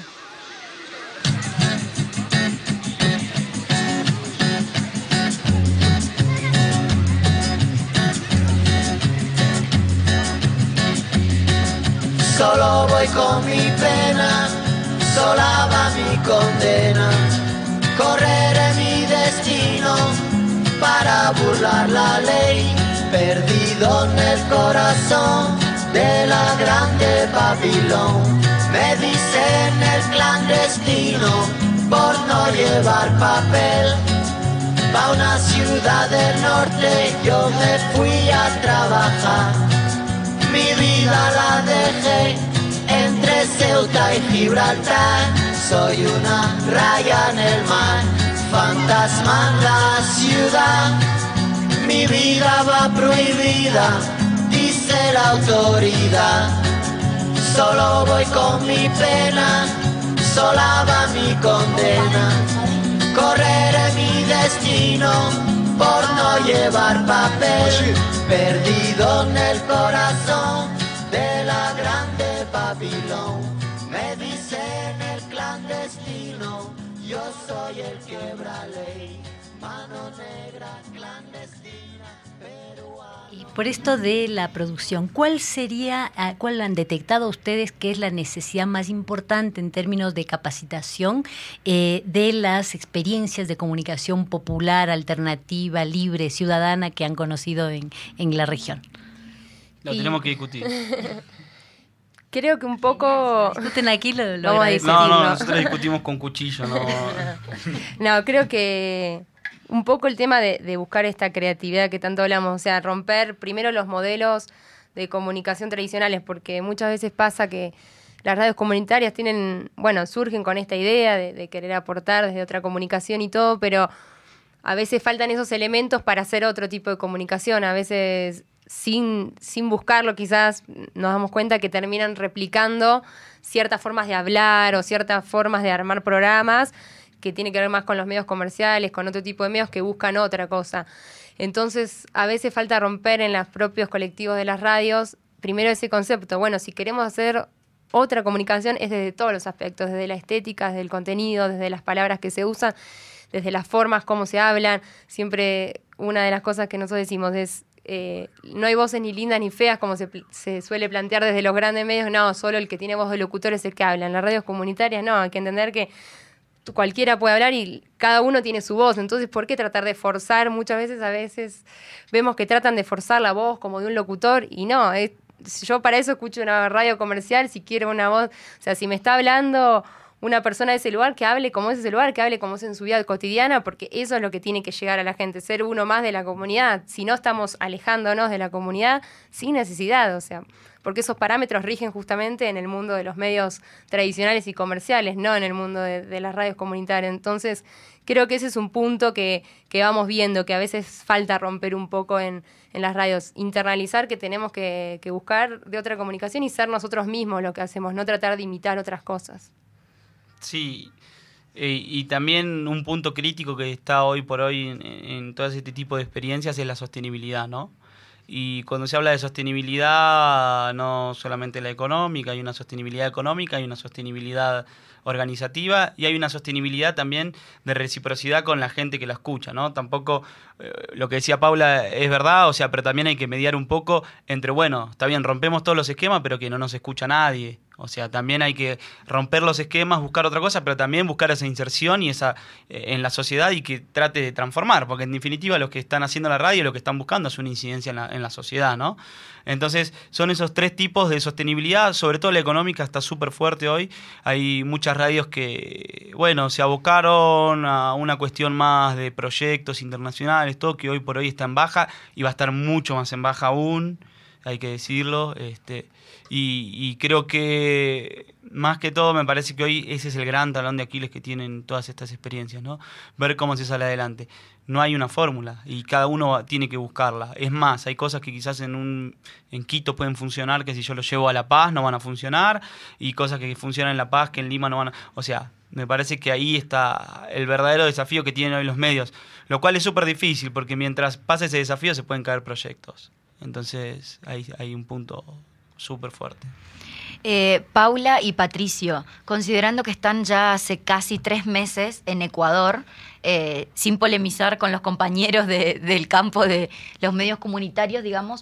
[SPEAKER 8] Solo voy con mi pena, sola va mi condena. Correré mi destino para burlar la ley. Perdido en el corazón de la grande Babilón. Me dicen el clandestino por no llevar papel. Pa' una ciudad del norte yo me fui a trabajar. Mi vida la dejé entre Ceuta y Gibraltar. Soy una raya en el mar, fantasma en la ciudad. Mi vida va prohibida, dice la autoridad. Solo voy con mi pena, sola va mi condena. Correré mi destino por no llevar papel. Perdido en el corazón de la grande Babilón. Me dicen el clandestino, yo soy el quebraley. Mano negra clandestina, peruana.
[SPEAKER 1] Y por esto de la producción, ¿cuál han detectado ustedes que es la necesidad más importante en términos de capacitación de las experiencias de comunicación popular, alternativa, libre, ciudadana que han conocido en la región?
[SPEAKER 3] Lo tenemos que discutir.
[SPEAKER 2] Creo que un poco...
[SPEAKER 1] Discuten aquí, lo
[SPEAKER 2] Vamos a
[SPEAKER 1] agradezco.
[SPEAKER 2] discutir.
[SPEAKER 3] No, nosotros discutimos con cuchillo, no.
[SPEAKER 2] No, creo que un poco el tema de buscar esta creatividad que tanto hablamos, o sea, romper primero los modelos de comunicación tradicionales, porque muchas veces pasa que las radios comunitarias surgen con esta idea de querer aportar desde otra comunicación y todo, pero a veces faltan esos elementos para hacer otro tipo de comunicación, a veces sin buscarlo quizás nos damos cuenta que terminan replicando ciertas formas de hablar o ciertas formas de armar programas que tiene que ver más con los medios comerciales, con otro tipo de medios que buscan otra cosa. Entonces, a veces falta romper en los propios colectivos de las radios, primero ese concepto, bueno, si queremos hacer otra comunicación es desde todos los aspectos, desde la estética, desde el contenido, desde las palabras que se usan, desde las formas, cómo se hablan. Siempre una de las cosas que nosotros decimos es, no hay voces ni lindas ni feas como se suele plantear desde los grandes medios, no, solo el que tiene voz de locutor es el que habla. En las radios comunitarias no, hay que entender que cualquiera puede hablar y cada uno tiene su voz, entonces ¿por qué tratar de forzar? A veces vemos que tratan de forzar la voz como de un locutor y no, yo para eso escucho una radio comercial, si quiero una voz, o sea, si me está hablando una persona de ese lugar, que hable como es ese lugar, que hable como es en su vida cotidiana, porque eso es lo que tiene que llegar a la gente, ser uno más de la comunidad, si no estamos alejándonos de la comunidad sin necesidad, o sea, porque esos parámetros rigen justamente en el mundo de los medios tradicionales y comerciales, no en el mundo de las radios comunitarias. Entonces, creo que ese es un punto que vamos viendo, que a veces falta romper un poco en las radios, internalizar que tenemos que buscar de otra comunicación y ser nosotros mismos lo que hacemos, no tratar de imitar otras cosas.
[SPEAKER 3] Sí, y también un punto crítico que está hoy por hoy en todo este tipo de experiencias es la sostenibilidad, ¿no? Y cuando se habla de sostenibilidad, no solamente la económica, hay una sostenibilidad económica, hay una sostenibilidad organizativa y hay una sostenibilidad también de reciprocidad con la gente que la escucha, ¿no? Tampoco lo que decía Paula es verdad, o sea, pero también hay que mediar un poco entre, bueno, está bien, rompemos todos los esquemas, pero que no nos escucha nadie. O sea, también hay que romper los esquemas, buscar otra cosa, pero también buscar esa inserción y esa en la sociedad y que trate de transformar, porque en definitiva lo que están haciendo la radio, lo que están buscando es una incidencia en la sociedad, ¿no? Entonces, son esos tres tipos de sostenibilidad, sobre todo la económica está súper fuerte hoy. Hay muchas radios que, bueno, se abocaron a una cuestión más de proyectos internacionales, todo que hoy por hoy está en baja y va a estar mucho más en baja aún. hay que decirlo. Y creo que más que todo me parece que hoy ese es el gran talón de Aquiles que tienen todas estas experiencias, ¿no? Ver cómo se sale adelante. No hay una fórmula y cada uno tiene que buscarla. Es más, hay cosas que quizás en Quito pueden funcionar que si yo lo llevo a La Paz no van a funcionar, y cosas que funcionan en La Paz que en Lima no van a... O sea, me parece que ahí está el verdadero desafío que tienen hoy los medios, lo cual es súper difícil porque mientras pasa ese desafío se pueden caer proyectos. Entonces hay un punto súper fuerte.
[SPEAKER 4] Paula y Patricio, considerando que están ya hace casi 3 meses en Ecuador, sin polemizar con los compañeros del campo de los medios comunitarios, digamos,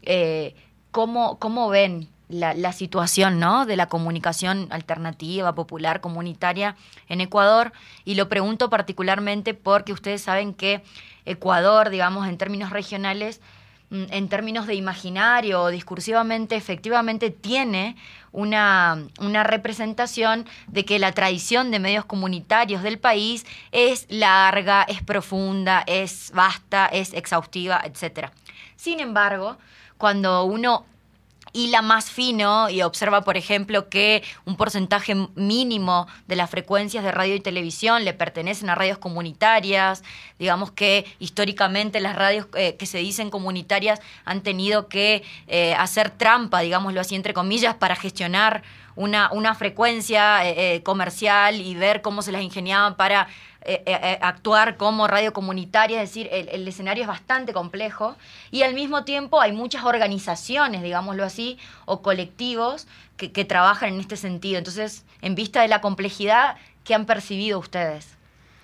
[SPEAKER 4] ¿cómo ven la situación, ¿no?, de la comunicación alternativa, popular, comunitaria en Ecuador? Y lo pregunto particularmente porque ustedes saben que Ecuador, digamos, en términos regionales, en términos de imaginario o discursivamente, efectivamente tiene una representación de que la tradición de medios comunitarios del país es larga, es profunda, es vasta, es exhaustiva, etc. Sin embargo, cuando uno hila más fino y observa, por ejemplo, que un porcentaje mínimo de las frecuencias de radio y televisión le pertenecen a radios comunitarias, digamos que históricamente las radios que se dicen comunitarias han tenido que hacer trampa, digámoslo así, entre comillas, para gestionar una frecuencia comercial y ver cómo se las ingeniaban para actuar como radio comunitaria. Es decir, el escenario es bastante complejo y al mismo tiempo hay muchas organizaciones, digámoslo así, o colectivos que trabajan en este sentido. Entonces, en vista de la complejidad, ¿qué han percibido ustedes?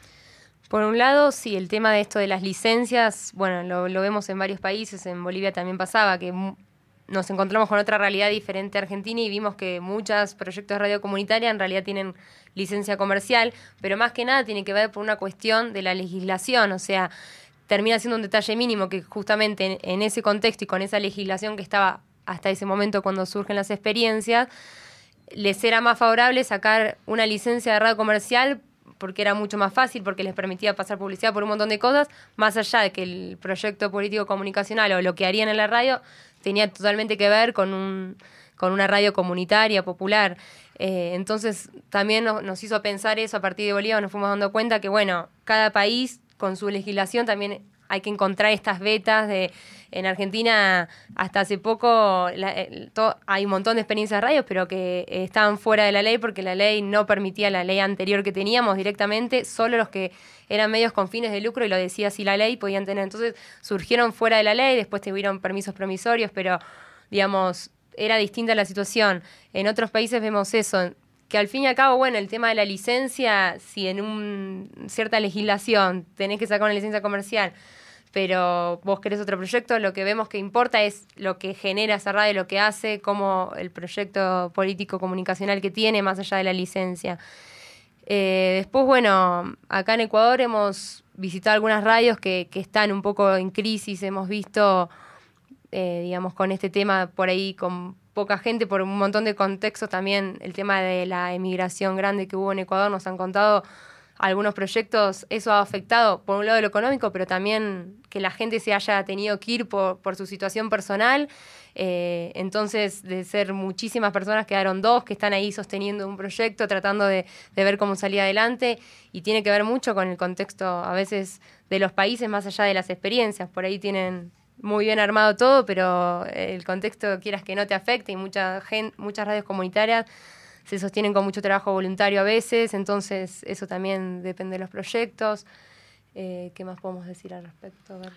[SPEAKER 2] Por un lado, sí, el tema de esto de las licencias, bueno, lo vemos en varios países, en Bolivia también pasaba, que nos encontramos con otra realidad diferente a Argentina y vimos que muchos proyectos de radio comunitaria en realidad tienen licencia comercial, pero más que nada tiene que ver por una cuestión de la legislación, o sea, termina siendo un detalle mínimo que justamente en ese contexto y con esa legislación que estaba hasta ese momento cuando surgen las experiencias, les era más favorable sacar una licencia de radio comercial porque era mucho más fácil, porque les permitía pasar publicidad por un montón de cosas, más allá de que el proyecto político comunicacional o lo que harían en la radio tenía totalmente que ver con una radio comunitaria, popular. Entonces también nos hizo pensar eso a partir de Bolivia, nos fuimos dando cuenta que, bueno, cada país con su legislación también hay que encontrar estas vetas. En Argentina hasta hace poco hay un montón de experiencias de radios, pero que estaban fuera de la ley porque la ley no permitía, la ley anterior que teníamos directamente, solo los que eran medios con fines de lucro, y lo decía así la ley, podían tener. Entonces surgieron fuera de la ley, después tuvieron permisos promisorios, pero digamos, era distinta la situación. En otros países vemos eso, que al fin y al cabo, bueno, el tema de la licencia, si en cierta legislación tenés que sacar una licencia comercial, pero vos querés otro proyecto, lo que vemos que importa es lo que genera esa radio, lo que hace, como el proyecto político comunicacional que tiene, más allá de la licencia. Después, bueno, acá en Ecuador hemos visitado algunas radios que están un poco en crisis, hemos visto, digamos, con este tema por ahí con poca gente, por un montón de contextos también, el tema de la emigración grande que hubo en Ecuador, nos han contado algunos proyectos, eso ha afectado por un lado lo económico, pero también que la gente se haya tenido que ir por su situación personal. Entonces, de ser muchísimas personas, quedaron 2 que están ahí sosteniendo un proyecto, tratando de ver cómo salir adelante, y tiene que ver mucho con el contexto a veces de los países, más allá de las experiencias. Por ahí tienen muy bien armado todo, pero el contexto, quieras que no, te afecte, y muchas radios comunitarias se sostienen con mucho trabajo voluntario a veces, entonces eso también depende de los proyectos. ¿Qué más podemos decir al respecto? A ver.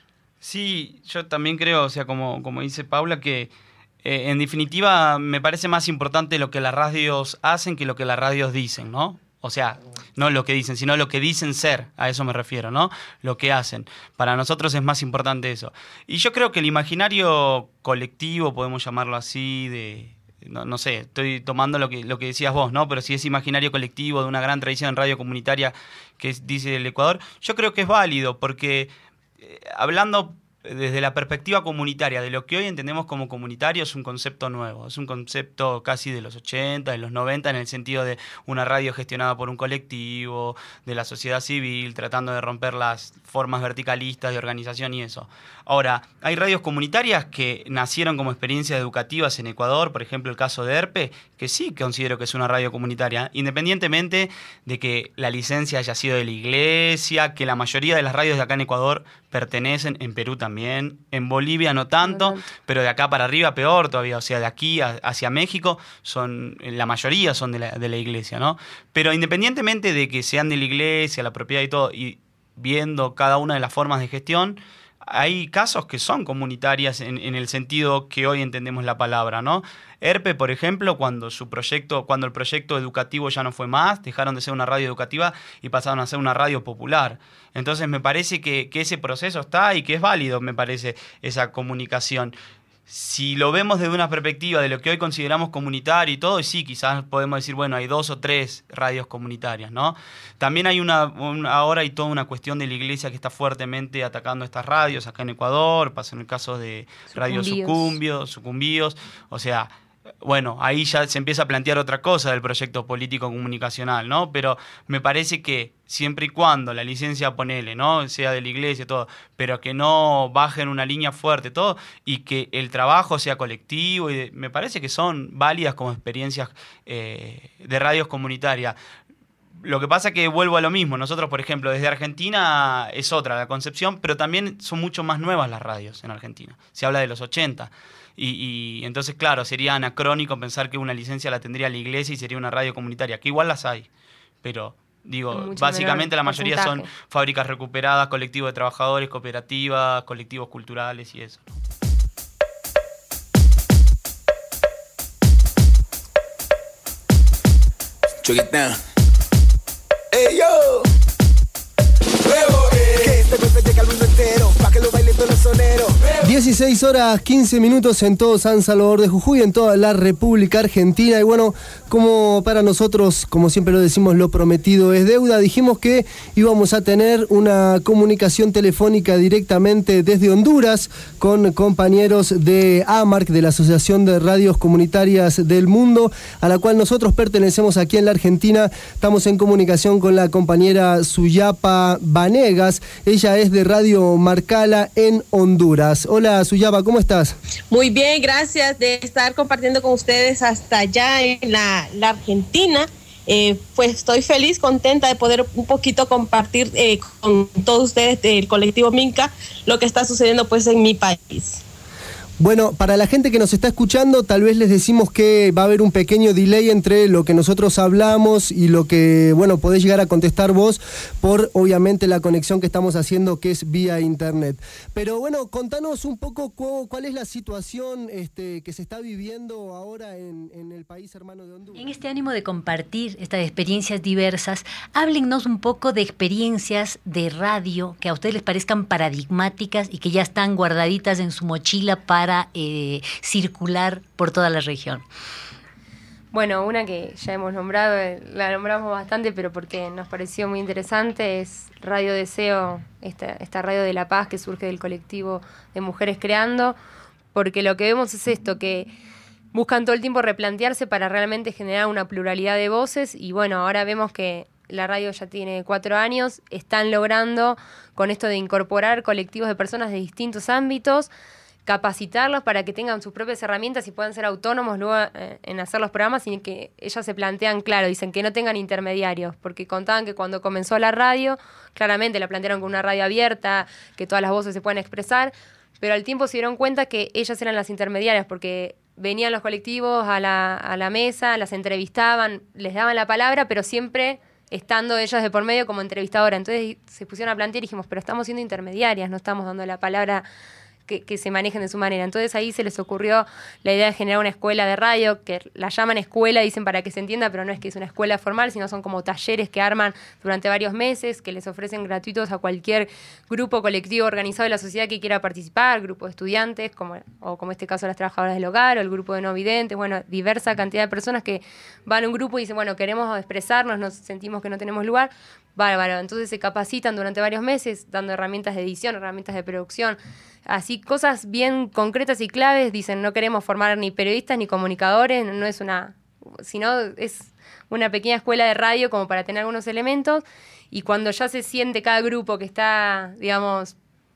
[SPEAKER 3] Sí, yo también creo, o sea, como dice Paula, que en definitiva me parece más importante lo que las radios hacen que lo que las radios dicen, ¿no? O sea, no lo que dicen, sino lo que dicen ser, a eso me refiero, ¿no? Lo que hacen. Para nosotros es más importante eso. Y yo creo que el imaginario colectivo, podemos llamarlo así, no sé, estoy tomando lo que decías vos, ¿no? Pero si es imaginario colectivo de una gran tradición en radio comunitaria que dice el Ecuador, yo creo que es válido, porque hablando desde la perspectiva comunitaria, de lo que hoy entendemos como comunitario, es un concepto nuevo, es un concepto casi de los 80, de los 90, en el sentido de una radio gestionada por un colectivo, de la sociedad civil, tratando de romper las formas verticalistas de organización y eso. Ahora, hay radios comunitarias que nacieron como experiencias educativas en Ecuador, por ejemplo el caso de ERPE, que sí considero que es una radio comunitaria, independientemente de que la licencia haya sido de la iglesia, que la mayoría de las radios de acá en Ecuador pertenecen, en Perú también, en Bolivia no tanto, pero de acá para arriba peor todavía, o sea, de aquí hacia México la mayoría son de la iglesia, ¿no? Pero independientemente de que sean de la iglesia, la propiedad y todo, y viendo cada una de las formas de gestión, hay casos que son comunitarias en el sentido que hoy entendemos la palabra, ¿no? ERPE, por ejemplo, cuando el proyecto educativo ya no fue más, dejaron de ser una radio educativa y pasaron a ser una radio popular. Entonces me parece que ese proceso está y que es válido, me parece, esa comunicación. Si lo vemos desde una perspectiva de lo que hoy consideramos comunitario y todo, y sí, quizás podemos decir, bueno, hay 2 o 3 radios comunitarias, ¿no? También hay ahora hay toda una cuestión de la iglesia que está fuertemente atacando estas radios acá en Ecuador, pasa en el caso de Radio Sucumbíos, o sea, bueno, ahí ya se empieza a plantear otra cosa del proyecto político comunicacional, ¿no? Pero me parece que siempre y cuando la licencia, ponele, ¿no? Sea de la iglesia y todo, pero que no bajen una línea fuerte, todo, y que el trabajo sea colectivo, me parece que son válidas como experiencias de radios comunitarias. Lo que pasa es que vuelvo a lo mismo. Nosotros, por ejemplo, desde Argentina es otra la concepción, pero también son mucho más nuevas las radios en Argentina. Se habla de los 80. Y entonces, claro, sería anacrónico pensar que una licencia la tendría la iglesia y sería una radio comunitaria, que igual las hay. Pero, digo, básicamente la mayoría son fábricas recuperadas, colectivos de trabajadores, cooperativas, colectivos culturales y eso.
[SPEAKER 9] Check it down. Hey yo, que este golpe llega al mundo entero, pa' que lo bailen todos los soneros.
[SPEAKER 10] 16 horas 15 minutos en todo San Salvador de Jujuy, en toda la República Argentina. Y bueno, como para nosotros, como siempre lo decimos, lo prometido es deuda, dijimos que íbamos a tener una comunicación telefónica directamente desde Honduras con compañeros de AMARC, de la Asociación de Radios Comunitarias del Mundo, a la cual nosotros pertenecemos aquí en la Argentina. Estamos en comunicación con la compañera Suyapa Vanegas. Ella es de Radio Marcala en Honduras. Hola Suyapa, ¿cómo estás?
[SPEAKER 11] Muy bien, gracias de estar compartiendo con ustedes hasta allá en la Argentina. Pues estoy feliz, contenta de poder un poquito compartir con todos ustedes del colectivo Minca lo que está sucediendo pues en mi país.
[SPEAKER 10] Bueno, para la gente que nos está escuchando, tal vez les decimos que va a haber un pequeño delay entre lo que nosotros hablamos y lo que, bueno, podés llegar a contestar vos por, obviamente, la conexión que estamos haciendo, que es vía internet. Pero bueno, contanos un poco cuál es la situación que se está viviendo ahora en el país hermano de Honduras.
[SPEAKER 1] En este ánimo de compartir estas experiencias diversas, háblennos un poco de experiencias de radio que a ustedes les parezcan paradigmáticas y que ya están guardaditas en su mochila para circular por toda la región.
[SPEAKER 2] Bueno, una que ya hemos nombrado, la nombramos bastante, pero porque nos pareció muy interesante, es Radio Deseo, esta radio de La Paz que surge del colectivo de Mujeres Creando, porque lo que vemos es esto, que buscan todo el tiempo replantearse para realmente generar una pluralidad de voces, y bueno, ahora vemos que la radio ya tiene 4 años, están logrando con esto de incorporar colectivos de personas de distintos ámbitos, capacitarlos para que tengan sus propias herramientas y puedan ser autónomos luego en hacer los programas, y que ellas se plantean, claro, dicen que no tengan intermediarios, porque contaban que cuando comenzó la radio, claramente la plantearon con una radio abierta, que todas las voces se pueden expresar, pero al tiempo se dieron cuenta que ellas eran las intermediarias, porque venían los colectivos a la mesa, las entrevistaban, les daban la palabra, pero siempre estando ellas de por medio como entrevistadora. Entonces se pusieron a plantear y dijimos, pero estamos siendo intermediarias, no estamos dando la palabra que se manejen de su manera. Entonces ahí se les ocurrió la idea de generar una escuela de radio, que la llaman escuela, dicen para que se entienda, pero no es que es una escuela formal, sino son como talleres que arman durante varios meses, que les ofrecen gratuitos a cualquier grupo colectivo organizado de la sociedad que quiera participar, grupo de estudiantes, como este caso las trabajadoras del hogar, o el grupo de no videntes, bueno, diversa cantidad de personas que van a un grupo y dicen, bueno, queremos expresarnos, nos sentimos que no tenemos lugar, bárbaro. Entonces se capacitan durante varios meses, dando herramientas de edición, herramientas de producción, así cosas bien concretas y claves. Dicen, no queremos formar ni periodistas ni comunicadores, no es sino es una pequeña escuela de radio como para tener algunos elementos, y cuando ya se siente cada grupo que está, digamos,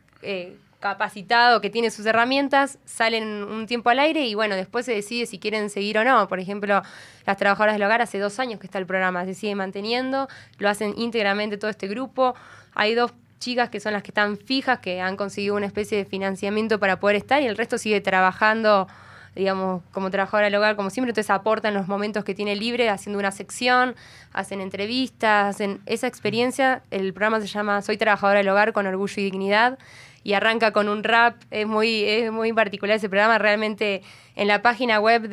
[SPEAKER 2] capacitado, que tiene sus herramientas, salen un tiempo al aire y bueno, después se decide si quieren seguir o no. Por ejemplo, las trabajadoras del hogar, hace 2 años que está el programa, se sigue manteniendo, lo hacen íntegramente todo este grupo. Hay 2 chicas que son las que están fijas, que han conseguido una especie de financiamiento para poder estar, y el resto sigue trabajando, digamos, como trabajadora del hogar, como siempre. Entonces aportan los momentos que tiene libre, haciendo una sección, hacen entrevistas, hacen esa experiencia. El programa se llama Soy trabajadora del hogar con orgullo y dignidad, y arranca con un rap. Es muy particular ese programa. Realmente en la página web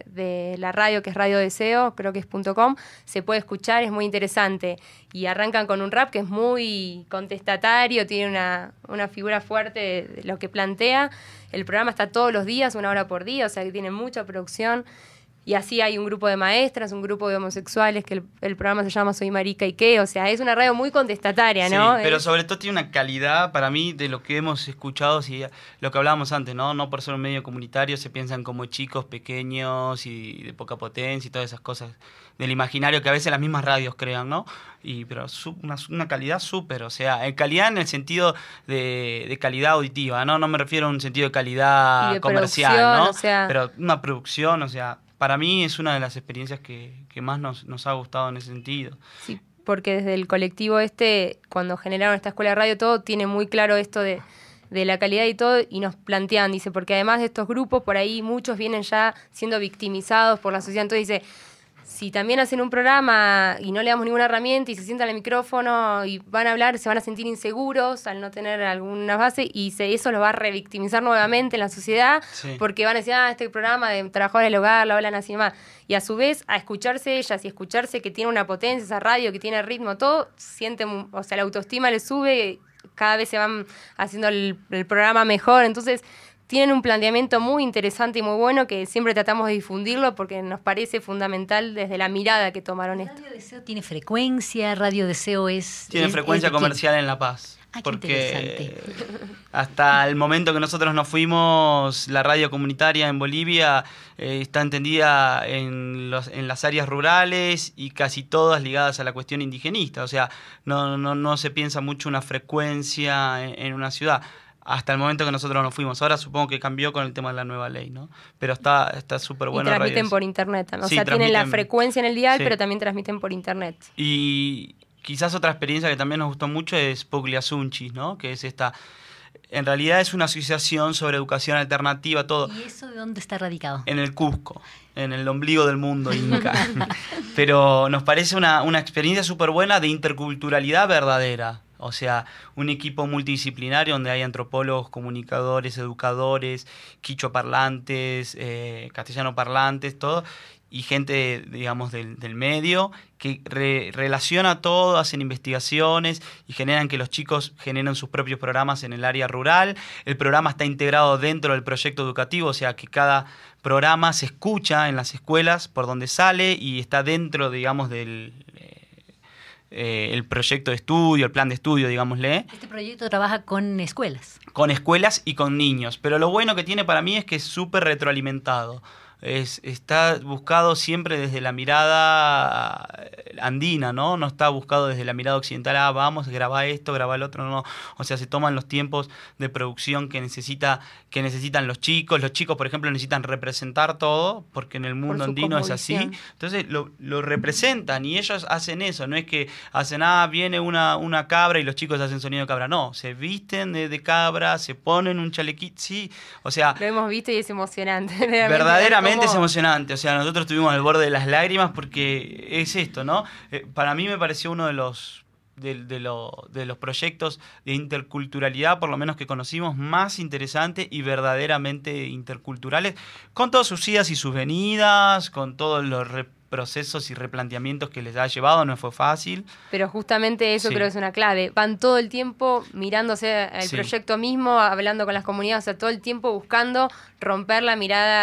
[SPEAKER 2] de la radio, que es Radio Deseo, creo que es .com, se puede escuchar, es muy interesante. Y arrancan con un rap que es muy contestatario, tiene una figura fuerte de lo que plantea. El programa está todos los días, 1 hora por día, o sea que tiene mucha producción. Y así hay un grupo de maestras, un grupo de homosexuales, que el programa se llama Soy Marica y qué. O sea, es una radio muy contestataria, ¿no?
[SPEAKER 3] Sí, pero sobre todo tiene una calidad, para mí, de lo que hemos escuchado, lo que hablábamos antes, ¿no? No por ser un medio comunitario se piensan como chicos pequeños y de poca potencia y todas esas cosas del imaginario que a veces las mismas radios crean, ¿no? Pero una calidad súper, o sea, calidad en el sentido de calidad auditiva, ¿no? No me refiero a un sentido de calidad de comercial, ¿no? O sea, pero una producción, o sea, para mí es una de las experiencias que más nos ha gustado en ese sentido.
[SPEAKER 2] Sí, porque desde el colectivo cuando generaron esta escuela de radio, todo tiene muy claro esto de la calidad y todo, y nos plantean, dice, porque además de estos grupos, por ahí muchos vienen ya siendo victimizados por la sociedad. Entonces dice, si también hacen un programa y no le damos ninguna herramienta y se sientan al micrófono y van a hablar, se van a sentir inseguros al no tener alguna base, y eso los va a revictimizar nuevamente en la sociedad, porque van a decir, este programa de trabajadores del hogar, la hablan así y más. Y a su vez, a escucharse ellas y escucharse que tiene una potencia esa radio, que tiene ritmo, todo, sienten, o sea, la autoestima les sube, cada vez se van haciendo el programa mejor. Entonces tienen un planteamiento muy interesante y muy bueno, que siempre tratamos de difundirlo porque nos parece fundamental desde la mirada que tomaron esto.
[SPEAKER 1] Radio Deseo tiene frecuencia, Radio Deseo
[SPEAKER 3] tiene frecuencia comercial en La Paz. Porque hasta el momento que nosotros nos fuimos, la radio comunitaria en Bolivia está entendida en las áreas rurales y casi todas ligadas a la cuestión indigenista. O sea, no se piensa mucho una frecuencia en una ciudad. Hasta el momento que nosotros nos fuimos. Ahora supongo que cambió con el tema de la nueva ley, ¿no? Pero está súper bueno.
[SPEAKER 2] Y transmiten por internet también. O sea, tienen la frecuencia en el dial, pero también transmiten por internet.
[SPEAKER 3] Y quizás otra experiencia que también nos gustó mucho es Pugliasunchis, ¿no? Que es esta... En realidad es una asociación sobre educación alternativa, todo.
[SPEAKER 1] ¿Y eso de dónde está radicado?
[SPEAKER 3] En el Cusco, en el ombligo del mundo inca. Pero nos parece una experiencia súper buena de interculturalidad verdadera. O sea, un equipo multidisciplinario donde hay antropólogos, comunicadores, educadores, quichua parlantes, castellano parlantes, todo, y gente, digamos, del medio que relaciona todo, hacen investigaciones y generan que los chicos generen sus propios programas en el área rural. El programa está integrado dentro del proyecto educativo, o sea que cada programa se escucha en las escuelas por donde sale y está dentro, digamos, del... el proyecto de estudio, el plan de estudio, digámosle.
[SPEAKER 1] Este proyecto trabaja con escuelas.
[SPEAKER 3] Con escuelas y con niños. Pero lo bueno que tiene para mí es que es súper retroalimentado. Está buscado siempre desde la mirada andina, ¿no? No está buscado desde la mirada occidental, vamos, graba esto, graba el otro, no. O sea, se toman los tiempos de producción que necesitan los chicos. Los chicos, por ejemplo, necesitan representar todo, porque en el mundo andino es así. Entonces lo representan y ellos hacen eso. No es que hacen, viene una cabra y los chicos hacen sonido de cabra. No, se visten de cabra, se ponen un chalequito, sí. O sea...
[SPEAKER 2] Lo hemos visto y es emocionante.
[SPEAKER 3] Verdaderamente es emocionante, o sea, nosotros estuvimos al borde de las lágrimas porque es esto, ¿no? Para mí me pareció uno de los proyectos de interculturalidad, por lo menos que conocimos, más interesante y verdaderamente interculturales, con todas sus idas y sus venidas, con todos los procesos y replanteamientos que les ha llevado, no fue fácil.
[SPEAKER 2] Pero justamente eso creo que es una clave. Van todo el tiempo mirándose el proyecto mismo, hablando con las comunidades, o sea, todo el tiempo buscando romper la mirada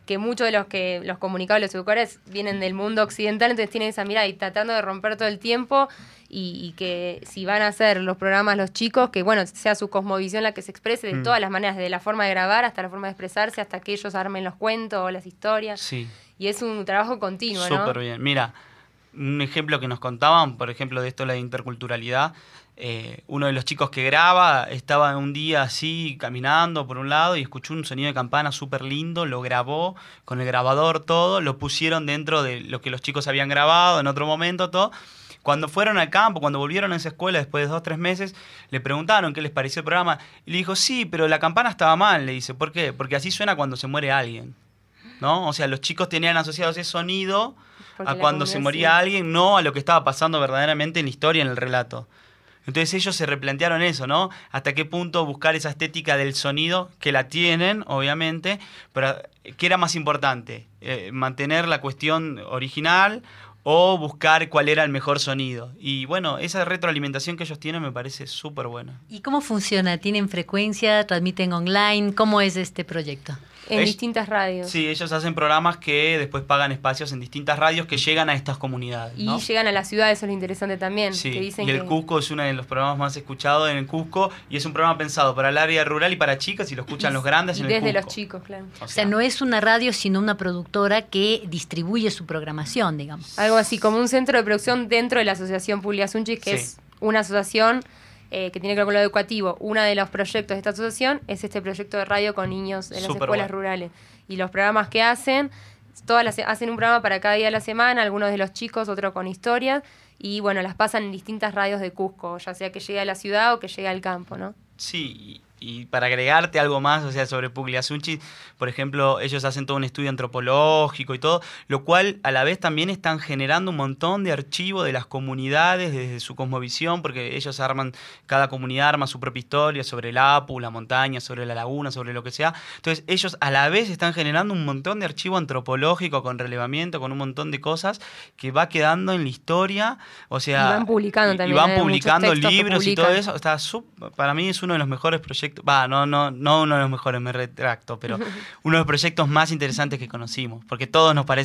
[SPEAKER 2] que muchos de los comunicados, los educadores, vienen del mundo occidental, entonces tienen esa mirada y tratando de romper todo el tiempo y que si van a hacer los programas los chicos, que bueno, sea su cosmovisión la que se exprese de todas las maneras, desde la forma de grabar hasta la forma de expresarse, hasta que ellos armen los cuentos o las historias.
[SPEAKER 3] Sí.
[SPEAKER 2] Y es un trabajo continuo, ¿no?
[SPEAKER 3] Súper bien. Mira, un ejemplo que nos contaban, por ejemplo, de esto, la interculturalidad. Uno de los chicos que graba estaba un día así caminando por un lado y escuchó un sonido de campana súper lindo, lo grabó con el grabador todo, lo pusieron dentro de lo que los chicos habían grabado en otro momento todo. Cuando fueron al campo, cuando volvieron a esa escuela después de 2 o 3 meses, le preguntaron qué les pareció el programa y le dijo, sí, pero la campana estaba mal, le dice, ¿por qué? Porque así suena cuando se muere alguien, ¿no? O sea, los chicos tenían asociado ese sonido a cuando se moría alguien, no a lo que estaba pasando verdaderamente en la historia, en el relato. Entonces ellos se replantearon eso, ¿no? Hasta qué punto buscar esa estética del sonido, que la tienen, obviamente, pero ¿qué era más importante? ¿Mantener la cuestión original o buscar cuál era el mejor sonido? Y bueno, esa retroalimentación que ellos tienen me parece súper buena.
[SPEAKER 1] ¿Y cómo funciona? ¿Tienen frecuencia? ¿Transmiten online? ¿Cómo es este proyecto?
[SPEAKER 2] En distintas radios.
[SPEAKER 3] Sí, ellos hacen programas que después pagan espacios en distintas radios que llegan a estas comunidades, ¿no?
[SPEAKER 2] Y llegan a la ciudad, eso es lo interesante también.
[SPEAKER 3] Sí,
[SPEAKER 2] que dicen
[SPEAKER 3] y el Cusco es uno de los programas más escuchados en el Cusco y es un programa pensado para el área rural y para chicas y lo escuchan los grandes en el Cusco.
[SPEAKER 2] Desde los chicos, claro.
[SPEAKER 1] O sea, no es una radio, sino una productora que distribuye su programación, digamos.
[SPEAKER 2] Algo así, como un centro de producción dentro de la Asociación Puglia Sunchis, que es una asociación que tiene que ver con lo educativo. Uno de los proyectos de esta asociación es este proyecto de radio con niños en las escuelas rurales. Y los programas que hacen, hacen un programa para cada día de la semana, algunos de los chicos, otros con historias, y bueno, las pasan en distintas radios de Cusco, ya sea que llegue a la ciudad o que llegue al campo, ¿no?
[SPEAKER 3] Sí, y para agregarte algo más, o sea, sobre Puglia Sunchis, por ejemplo, ellos hacen todo un estudio antropológico y todo, lo cual a la vez también están generando un montón de archivos de las comunidades desde su cosmovisión, porque ellos cada comunidad arma su propia historia sobre el Apu, la montaña, sobre la laguna, sobre lo que sea. Entonces ellos a la vez están generando un montón de archivo antropológico con relevamiento, con un montón de cosas que va quedando en la historia, o sea...
[SPEAKER 2] Y van publicando también.
[SPEAKER 3] Y van publicando libros y todo eso. Para mí es uno de los mejores proyectos. No uno de los mejores, me retracto, pero uno de los proyectos más interesantes que conocimos, porque todos nos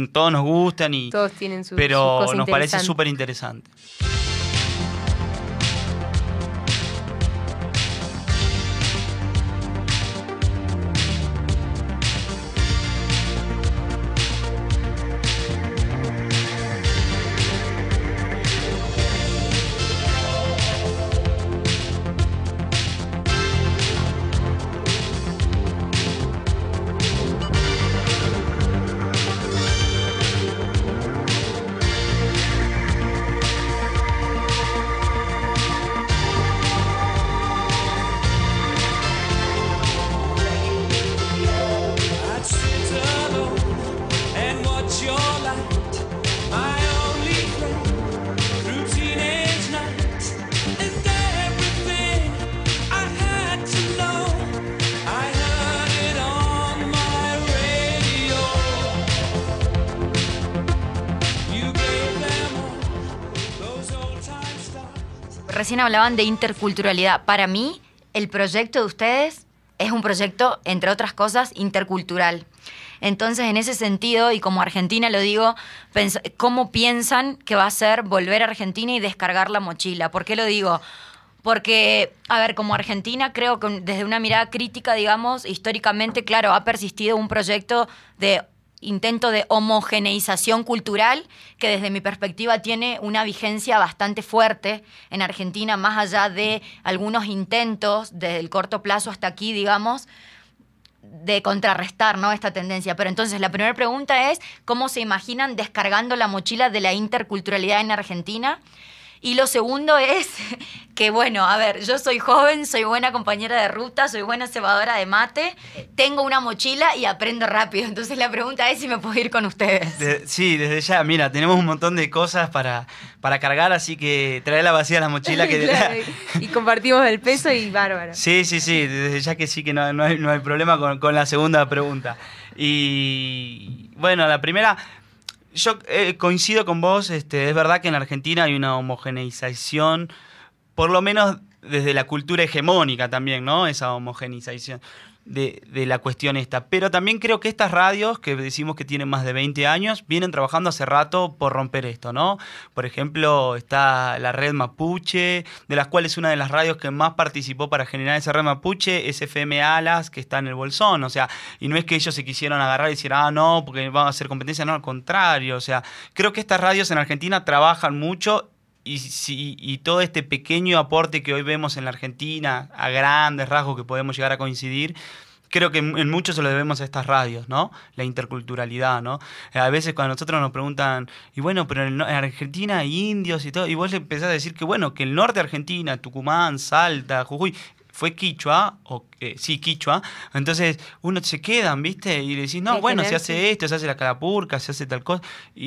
[SPEAKER 3] gustan y
[SPEAKER 2] todos tienen su
[SPEAKER 3] pero nos parece súper interesante.
[SPEAKER 4] Recién hablaban de interculturalidad. Para mí, el proyecto de ustedes es un proyecto, entre otras cosas, intercultural. Entonces, en ese sentido, y como Argentina lo digo, ¿cómo piensan que va a ser volver a Argentina y descargar la mochila? ¿Por qué lo digo? Porque, a ver, como Argentina, creo que desde una mirada crítica, digamos, históricamente, claro, ha persistido un proyecto de intento de homogeneización cultural que desde mi perspectiva tiene una vigencia bastante fuerte en Argentina, más allá de algunos intentos desde el corto plazo hasta aquí, digamos, de contrarrestar, ¿no?, esta tendencia. Pero entonces la primera pregunta es ¿cómo se imaginan descargando la mochila de la interculturalidad en Argentina? Y lo segundo es que, bueno, a ver, yo soy joven, soy buena compañera de ruta, soy buena cebadora de mate, tengo una mochila y aprendo rápido. Entonces la pregunta es si me puedo ir con ustedes.
[SPEAKER 3] Sí, desde ya, mira, tenemos un montón de cosas para cargar, así que trae la vacía la mochila. Que
[SPEAKER 2] claro, y compartimos el peso y bárbaro.
[SPEAKER 3] Sí, desde ya que sí, que no hay problema con la segunda pregunta. Y bueno, la primera... Yo coincido con vos, es verdad que en Argentina hay una homogeneización, por lo menos desde la cultura hegemónica también, ¿no? Esa homogeneización de la cuestión esta. Pero también creo que estas radios, que decimos que tienen más de 20 años, vienen trabajando hace rato por romper esto, ¿no? Por ejemplo, está la Red Mapuche, de las cuales una de las radios que más participó para generar esa Red Mapuche es FM Alas, que está en el Bolsón, o sea, y no es que ellos se quisieron agarrar y decir, no, porque van a hacer competencia, no, al contrario, o sea, creo que estas radios en Argentina trabajan mucho. Y todo este pequeño aporte que hoy vemos en la Argentina, a grandes rasgos que podemos llegar a coincidir, creo que en mucho se lo debemos a estas radios, ¿no? La interculturalidad, ¿no? A veces cuando nosotros nos preguntan, y bueno, pero en Argentina hay indios y todo, y vos le empezás a decir que bueno, que el norte de Argentina, Tucumán, Salta, Jujuy, fue quichua, sí, quichua, entonces uno se quedan, ¿viste? Y le decís, no, bueno, se hace esto, se hace la calapurca, se hace tal cosa,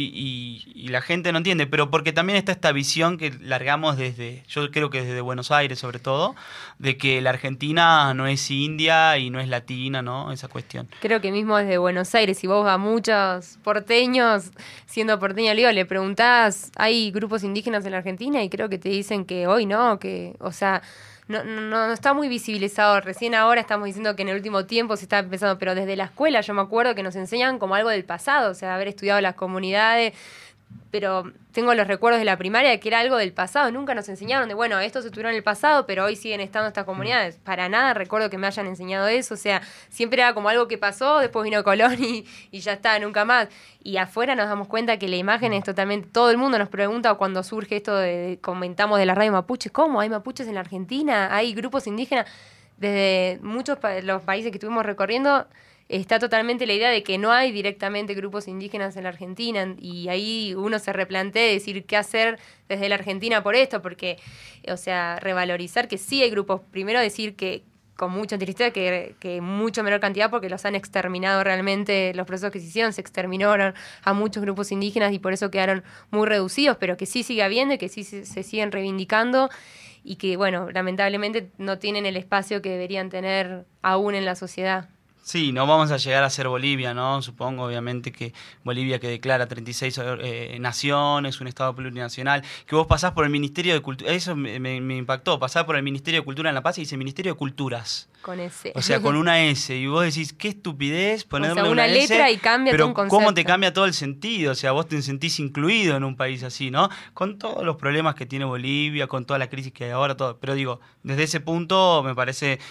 [SPEAKER 3] y la gente no entiende, pero porque también está esta visión que largamos yo creo que desde Buenos Aires sobre todo, de que la Argentina no es india y no es latina, ¿no? Esa cuestión.
[SPEAKER 2] Creo que mismo desde Buenos Aires, si vos a muchos porteños, siendo porteño, le preguntás, ¿hay grupos indígenas en la Argentina? Y creo que te dicen que hoy no, que, o sea... No está muy visibilizado. Recién ahora estamos diciendo que en el último tiempo se está empezando, pero desde la escuela yo me acuerdo que nos enseñan como algo del pasado, o sea, haber estudiado las comunidades, pero tengo los recuerdos de la primaria que era algo del pasado, nunca nos enseñaron de, bueno, esto se estudió en el pasado, pero hoy siguen estando estas comunidades. Para nada recuerdo que me hayan enseñado eso, o sea, siempre era como algo que pasó, después vino Colón y ya está, nunca más. Y afuera nos damos cuenta que la imagen es totalmente... Todo el mundo nos pregunta cuando surge esto comentamos de la radio mapuche, ¿cómo? ¿Hay mapuches en la Argentina? ¿Hay grupos indígenas? Desde muchos los países que estuvimos recorriendo... Está totalmente la idea de que no hay directamente grupos indígenas en la Argentina y ahí uno se replantea decir qué hacer desde la Argentina por esto, porque, o sea, revalorizar que sí hay grupos, primero decir que con mucha tristeza que mucho menor cantidad porque los han exterminado realmente, los procesos que se hicieron se exterminaron a muchos grupos indígenas y por eso quedaron muy reducidos, pero que sí sigue habiendo y que sí se siguen reivindicando y que, bueno, lamentablemente no tienen el espacio que deberían tener aún en la sociedad.
[SPEAKER 3] Sí, no vamos a llegar a ser Bolivia, ¿no? Supongo, obviamente, que Bolivia que declara 36 naciones, un Estado plurinacional, que vos pasás por el Ministerio de Cultura, eso me impactó, pasar por el Ministerio de Cultura en La Paz y dice Ministerio de Culturas.
[SPEAKER 2] Con S.
[SPEAKER 3] O sea, con una S. Y vos decís, qué estupidez ponerle
[SPEAKER 2] una letra S, y cambia todo un concepto.
[SPEAKER 3] Pero cómo te cambia todo el sentido. O sea, vos te sentís incluido en un país así, ¿no? Con todos los problemas que tiene Bolivia, con toda la crisis que hay ahora, todo. Pero digo, desde ese punto me parece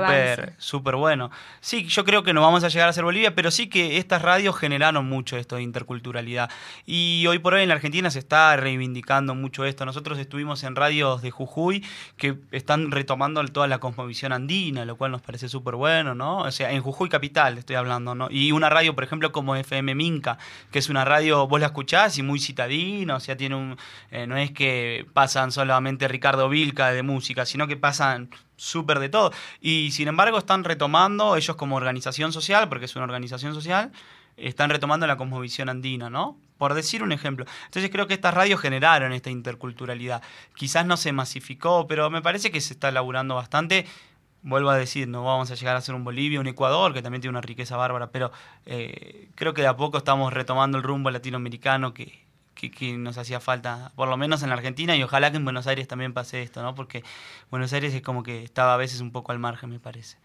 [SPEAKER 3] súper bueno. Sí, yo creo que no vamos a llegar a ser Bolivia, pero sí que estas radios generaron mucho esto de interculturalidad. Y hoy por hoy en la Argentina se está reivindicando mucho esto. Nosotros estuvimos en radios de Jujuy que están retomando toda la cosmovisión andina, lo cual nos parece súper bueno, ¿no? O sea, en Jujuy Capital estoy hablando, ¿no? Y una radio, por ejemplo, como FM Minca, que es una radio, vos la escuchás y muy citadina, o sea, tiene no es que pasan solamente Ricardo Vilca de música, sino que pasan súper de todo. Y sin embargo están retomando, ellos como organización social, porque es una organización social, están retomando la cosmovisión andina, ¿no? Por decir un ejemplo. Entonces creo que estas radios generaron esta interculturalidad. Quizás no se masificó, pero me parece que se está laburando bastante. Vuelvo a decir, no vamos a llegar a ser un Bolivia, un Ecuador, que también tiene una riqueza bárbara, pero creo que de a poco estamos retomando el rumbo latinoamericano que nos hacía falta, por lo menos en la Argentina, y ojalá que en Buenos Aires también pase esto, ¿no? Porque Buenos Aires es como que estaba a veces un poco al margen, me parece.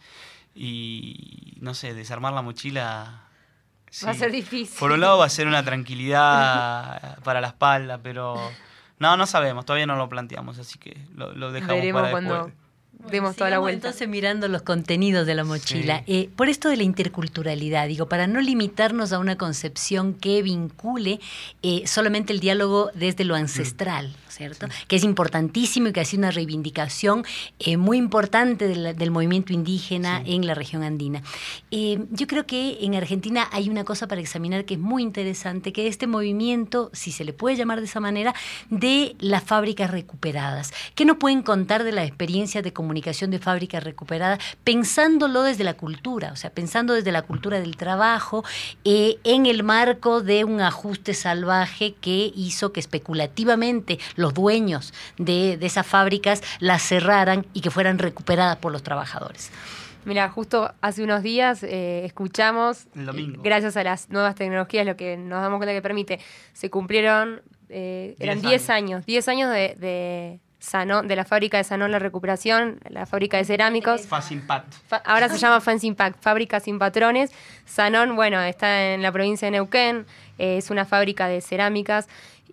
[SPEAKER 3] Y, no sé, desarmar la mochila... Sí.
[SPEAKER 2] Va a ser difícil.
[SPEAKER 3] Por un lado va a ser una tranquilidad para la espalda, pero... No sabemos, todavía no lo planteamos, así que lo dejamos
[SPEAKER 2] veremos
[SPEAKER 3] para
[SPEAKER 2] cuando...
[SPEAKER 3] después.
[SPEAKER 2] Demos toda la vuelta.
[SPEAKER 1] Entonces mirando los contenidos de la mochila, sí. Por esto de la interculturalidad, digo, para no limitarnos a una concepción que vincule solamente el diálogo desde lo ancestral, ¿cierto? Sí. Que es importantísimo y que ha sido una reivindicación muy importante del movimiento indígena en la región andina. Yo creo que en Argentina hay una cosa para examinar que es muy interesante, que es este movimiento, si se le puede llamar de esa manera, de las fábricas recuperadas. ¿Qué nos pueden contar de la experiencia de comunicación de fábricas recuperadas, pensándolo desde la cultura, o sea, pensando desde la cultura del trabajo, en el marco de un ajuste salvaje que hizo que especulativamente los dueños de esas fábricas las cerraran y que fueran recuperadas por los trabajadores?
[SPEAKER 2] Mira, justo hace unos días escuchamos, gracias a las nuevas tecnologías, lo que nos damos cuenta que permite, se cumplieron, eran 10 años de Sanón, de la fábrica de Sanón La Recuperación, la fábrica de cerámicos.
[SPEAKER 3] Facimpact.
[SPEAKER 2] Ahora se llama Facimpact, Fábrica Sin Patrones. Sanón, bueno, está en la provincia de Neuquén, es una fábrica de cerámicas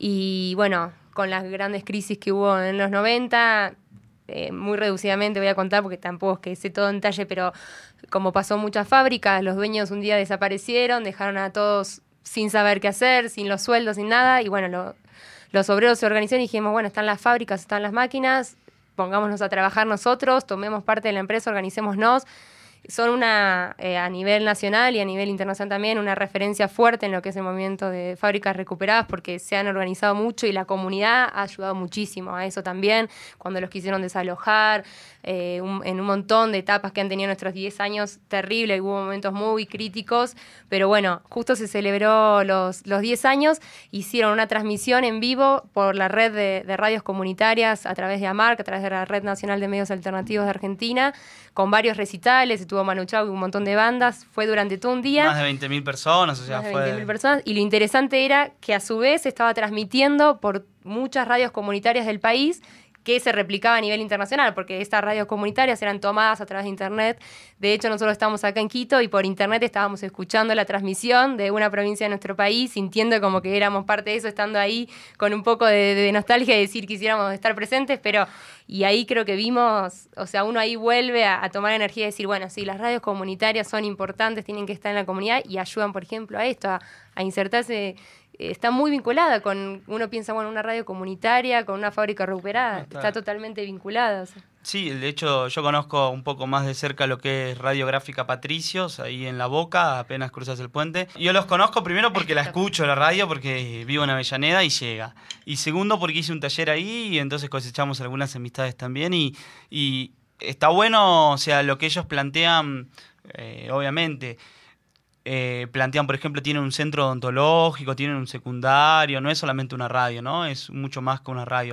[SPEAKER 2] y bueno, con las grandes crisis que hubo en los 90, muy reducidamente voy a contar porque tampoco es que sé todo en detalle, pero como pasó en muchas fábricas, los dueños un día desaparecieron, dejaron a todos sin saber qué hacer, sin los sueldos, sin nada, y bueno, los obreros se organizaron y dijimos, bueno, están las fábricas, están las máquinas, pongámonos a trabajar nosotros, tomemos parte de la empresa, organicémonos. Son a nivel nacional y a nivel internacional también, una referencia fuerte en lo que es el movimiento de fábricas recuperadas, porque se han organizado mucho y la comunidad ha ayudado muchísimo a eso también, cuando los quisieron desalojar, en un montón de etapas que han tenido nuestros 10 años, terrible, hubo momentos muy críticos, pero bueno, justo se celebró los 10 años, hicieron una transmisión en vivo por la red de radios comunitarias a través de AMARC, a través de la Red Nacional de Medios Alternativos de Argentina, con varios recitales, estuvo Manu Chao y un montón de bandas, fue durante todo un día.
[SPEAKER 3] Más de 20.000 personas, o sea,
[SPEAKER 2] más de
[SPEAKER 3] fue...
[SPEAKER 2] 20.000 personas, y lo interesante era que a su vez estaba transmitiendo por muchas radios comunitarias del país, que se replicaba a nivel internacional, porque estas radios comunitarias eran tomadas a través de internet. De hecho, nosotros estamos acá en Quito y por internet estábamos escuchando la transmisión de una provincia de nuestro país, sintiendo como que éramos parte de eso, estando ahí con un poco de nostalgia y decir quisiéramos estar presentes, pero y ahí creo que vimos, o sea, uno ahí vuelve a tomar energía y decir, bueno, sí, las radios comunitarias son importantes, tienen que estar en la comunidad y ayudan, por ejemplo, a esto, a insertarse. Está muy vinculada con, uno piensa, bueno, una radio comunitaria, con una fábrica recuperada, está totalmente vinculada. O sea.
[SPEAKER 3] Sí, de hecho yo conozco un poco más de cerca lo que es Radiográfica Patricios, ahí en La Boca, apenas cruzas el puente. Yo los conozco primero porque la escucho la radio, porque vivo en Avellaneda y llega. Y segundo porque hice un taller ahí y entonces cosechamos algunas amistades también y está bueno, o sea, lo que ellos plantean, obviamente... plantean, por ejemplo, tienen un centro odontológico, tienen un secundario, no es solamente una radio, ¿no? Es mucho más que una radio.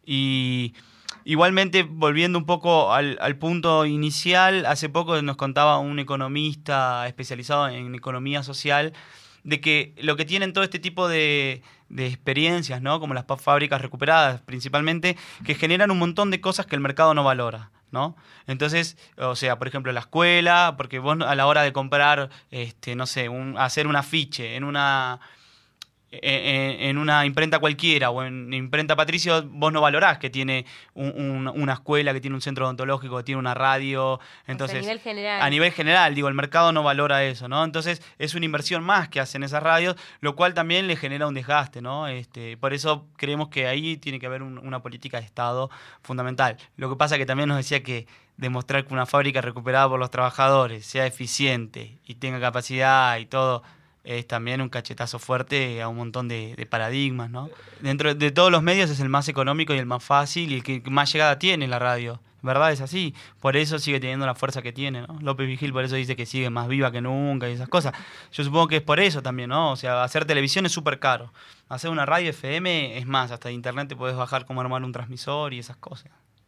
[SPEAKER 3] Y igualmente, volviendo un poco al punto inicial, hace poco nos contaba un economista especializado en economía social de que lo que tienen todo este tipo de experiencias, ¿no? Como las fábricas recuperadas principalmente, que generan un montón de cosas que el mercado no valora, ¿no? Entonces, o sea, por ejemplo, la escuela, porque vos a la hora de comprar, no sé, hacer un afiche en una imprenta cualquiera o en imprenta Patricio, vos no valorás que tiene una escuela, que tiene un centro odontológico, que tiene una radio. Entonces,
[SPEAKER 2] o sea,
[SPEAKER 3] a nivel general, digo, el mercado no valora eso, ¿no? Entonces, es una inversión más que hacen esas radios, lo cual también le genera un desgaste, ¿no? Por eso creemos que ahí tiene que haber una política de Estado fundamental. Lo que pasa que también nos decía que demostrar que una fábrica recuperada por los trabajadores sea eficiente y tenga capacidad y todo, es también un cachetazo fuerte a un montón de paradigmas, ¿no? Dentro de todos los medios es el más económico y el más fácil y el que más llegada tiene la radio. ¿Verdad? Es así. Por eso sigue teniendo la fuerza que tiene, ¿no? López Vigil por eso dice que sigue más viva que nunca y esas cosas. Yo supongo que es por eso también, ¿no? O sea, hacer televisión es súper caro. Hacer una radio FM es más, hasta de internet te podés bajar cómo armar un transmisor y esas cosas.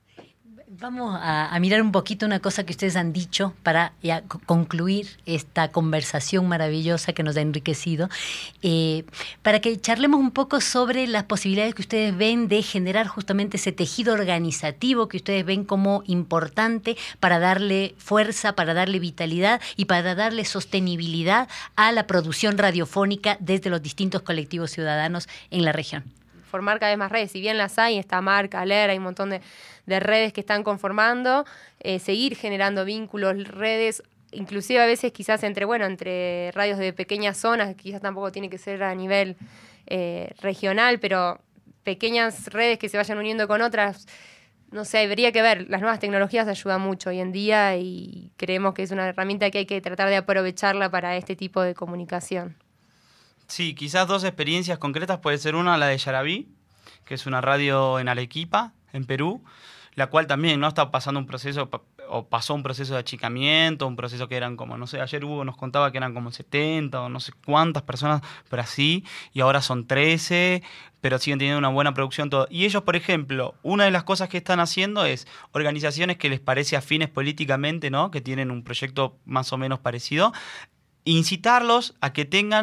[SPEAKER 1] Vamos a mirar un poquito una cosa que ustedes han dicho para ya concluir esta conversación maravillosa que nos ha enriquecido, para que charlemos un poco sobre las posibilidades que ustedes ven de generar justamente ese tejido organizativo que ustedes ven como importante para darle fuerza, para darle vitalidad y para darle sostenibilidad a la producción radiofónica desde los distintos colectivos ciudadanos en la región.
[SPEAKER 2] Formar cada vez más redes, si bien las hay, está Marca, Alera, hay un montón de redes que están conformando, seguir generando vínculos, redes, inclusive a veces quizás entre radios de pequeñas zonas, quizás tampoco tiene que ser a nivel regional, pero pequeñas redes que se vayan uniendo con otras, no sé, habría que ver, las nuevas tecnologías ayudan mucho hoy en día y creemos que es una herramienta que hay que tratar de aprovecharla para este tipo de comunicación.
[SPEAKER 3] Sí, quizás dos experiencias concretas, puede ser una, la de Yarabí, que es una radio en Arequipa, en Perú, la cual también no está pasando un proceso, o pasó un proceso de achicamiento, un proceso que eran como, no sé, ayer Hugo nos contaba que eran como 70 o no sé cuántas personas, pero así, y ahora son 13, pero siguen teniendo una buena producción todo. Y ellos, por ejemplo, una de las cosas que están haciendo es organizaciones que les parece afines políticamente, ¿no? Que tienen un proyecto más o menos parecido, incitarlos a que tengan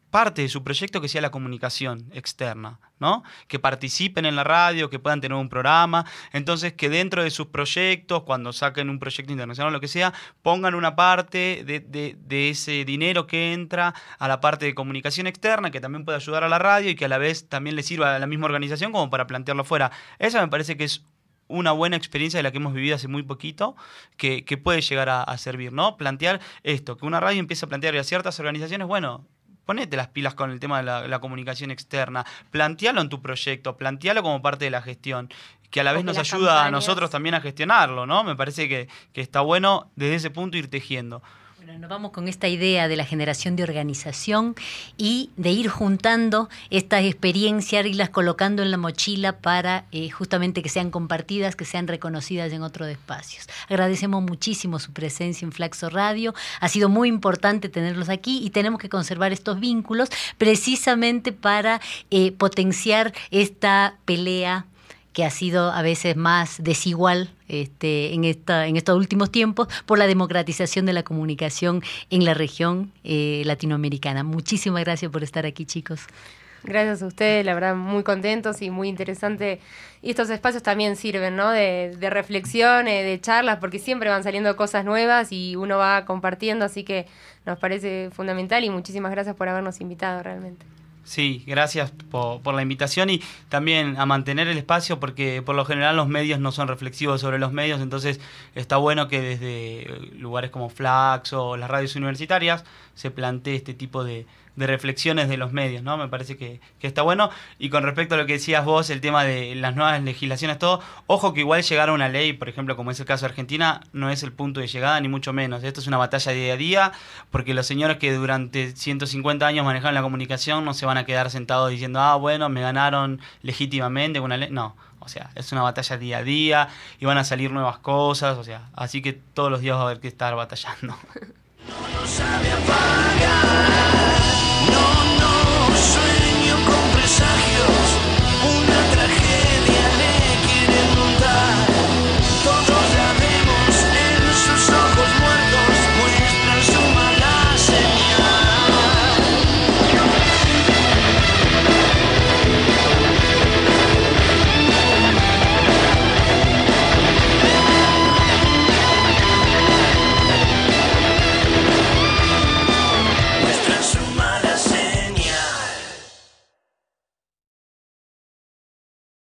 [SPEAKER 3] parte de su proyecto que sea la comunicación externa, ¿no? Que participen en la radio, que puedan tener un programa, entonces que dentro de sus proyectos, cuando saquen un proyecto internacional o lo que sea, pongan una parte de ese dinero que entra a la parte de comunicación externa, que también puede ayudar a la radio y que a la vez también le sirva a la misma organización como para plantearlo afuera. Esa me parece que es una buena experiencia de la que hemos vivido hace muy poquito, que puede llegar a servir, ¿no? Plantear esto, que una radio empiece a plantear a ciertas organizaciones, bueno, ponete las pilas con el tema de la comunicación externa, plantealo en tu proyecto, plantealo como parte de la gestión, que a la vez nos ayuda a nosotros también a gestionarlo, ¿no? Me parece que está bueno desde ese punto ir tejiendo.
[SPEAKER 1] Bueno, nos vamos con esta idea de la generación de organización y de ir juntando estas experiencias, irlas colocando en la mochila para justamente que sean compartidas, que sean reconocidas en otros espacios. Agradecemos muchísimo su presencia en Flaxo Radio. Ha sido muy importante tenerlos aquí y tenemos que conservar estos vínculos precisamente para potenciar esta pelea que ha sido a veces más desigual en estos últimos tiempos por la democratización de la comunicación en la región latinoamericana. Muchísimas gracias por estar aquí, chicos.
[SPEAKER 2] Gracias a ustedes, la verdad, muy contentos y muy interesante. Y estos espacios también sirven, ¿no? De reflexión, de charlas, porque siempre van saliendo cosas nuevas y uno va compartiendo, así que nos parece fundamental y muchísimas gracias por habernos invitado realmente.
[SPEAKER 3] Sí, gracias por la invitación y también a mantener el espacio, porque por lo general los medios no son reflexivos sobre los medios, entonces está bueno que desde lugares como Flaxo o las radios universitarias se plantee este tipo de reflexiones de los medios, ¿no? Me parece que está bueno. Y con respecto a lo que decías vos, el tema de las nuevas legislaciones, todo, ojo que igual llegar a una ley, por ejemplo, como es el caso de Argentina, no es el punto de llegada, ni mucho menos. Esto es una batalla día a día, porque los señores que durante 150 años manejaron la comunicación no se van a quedar sentados diciendo, bueno, me ganaron legítimamente con una ley. No, o sea, es una batalla día a día y van a salir nuevas cosas, o sea, así que todos los días va a haber que estar batallando.
[SPEAKER 8] No sabe apagar, no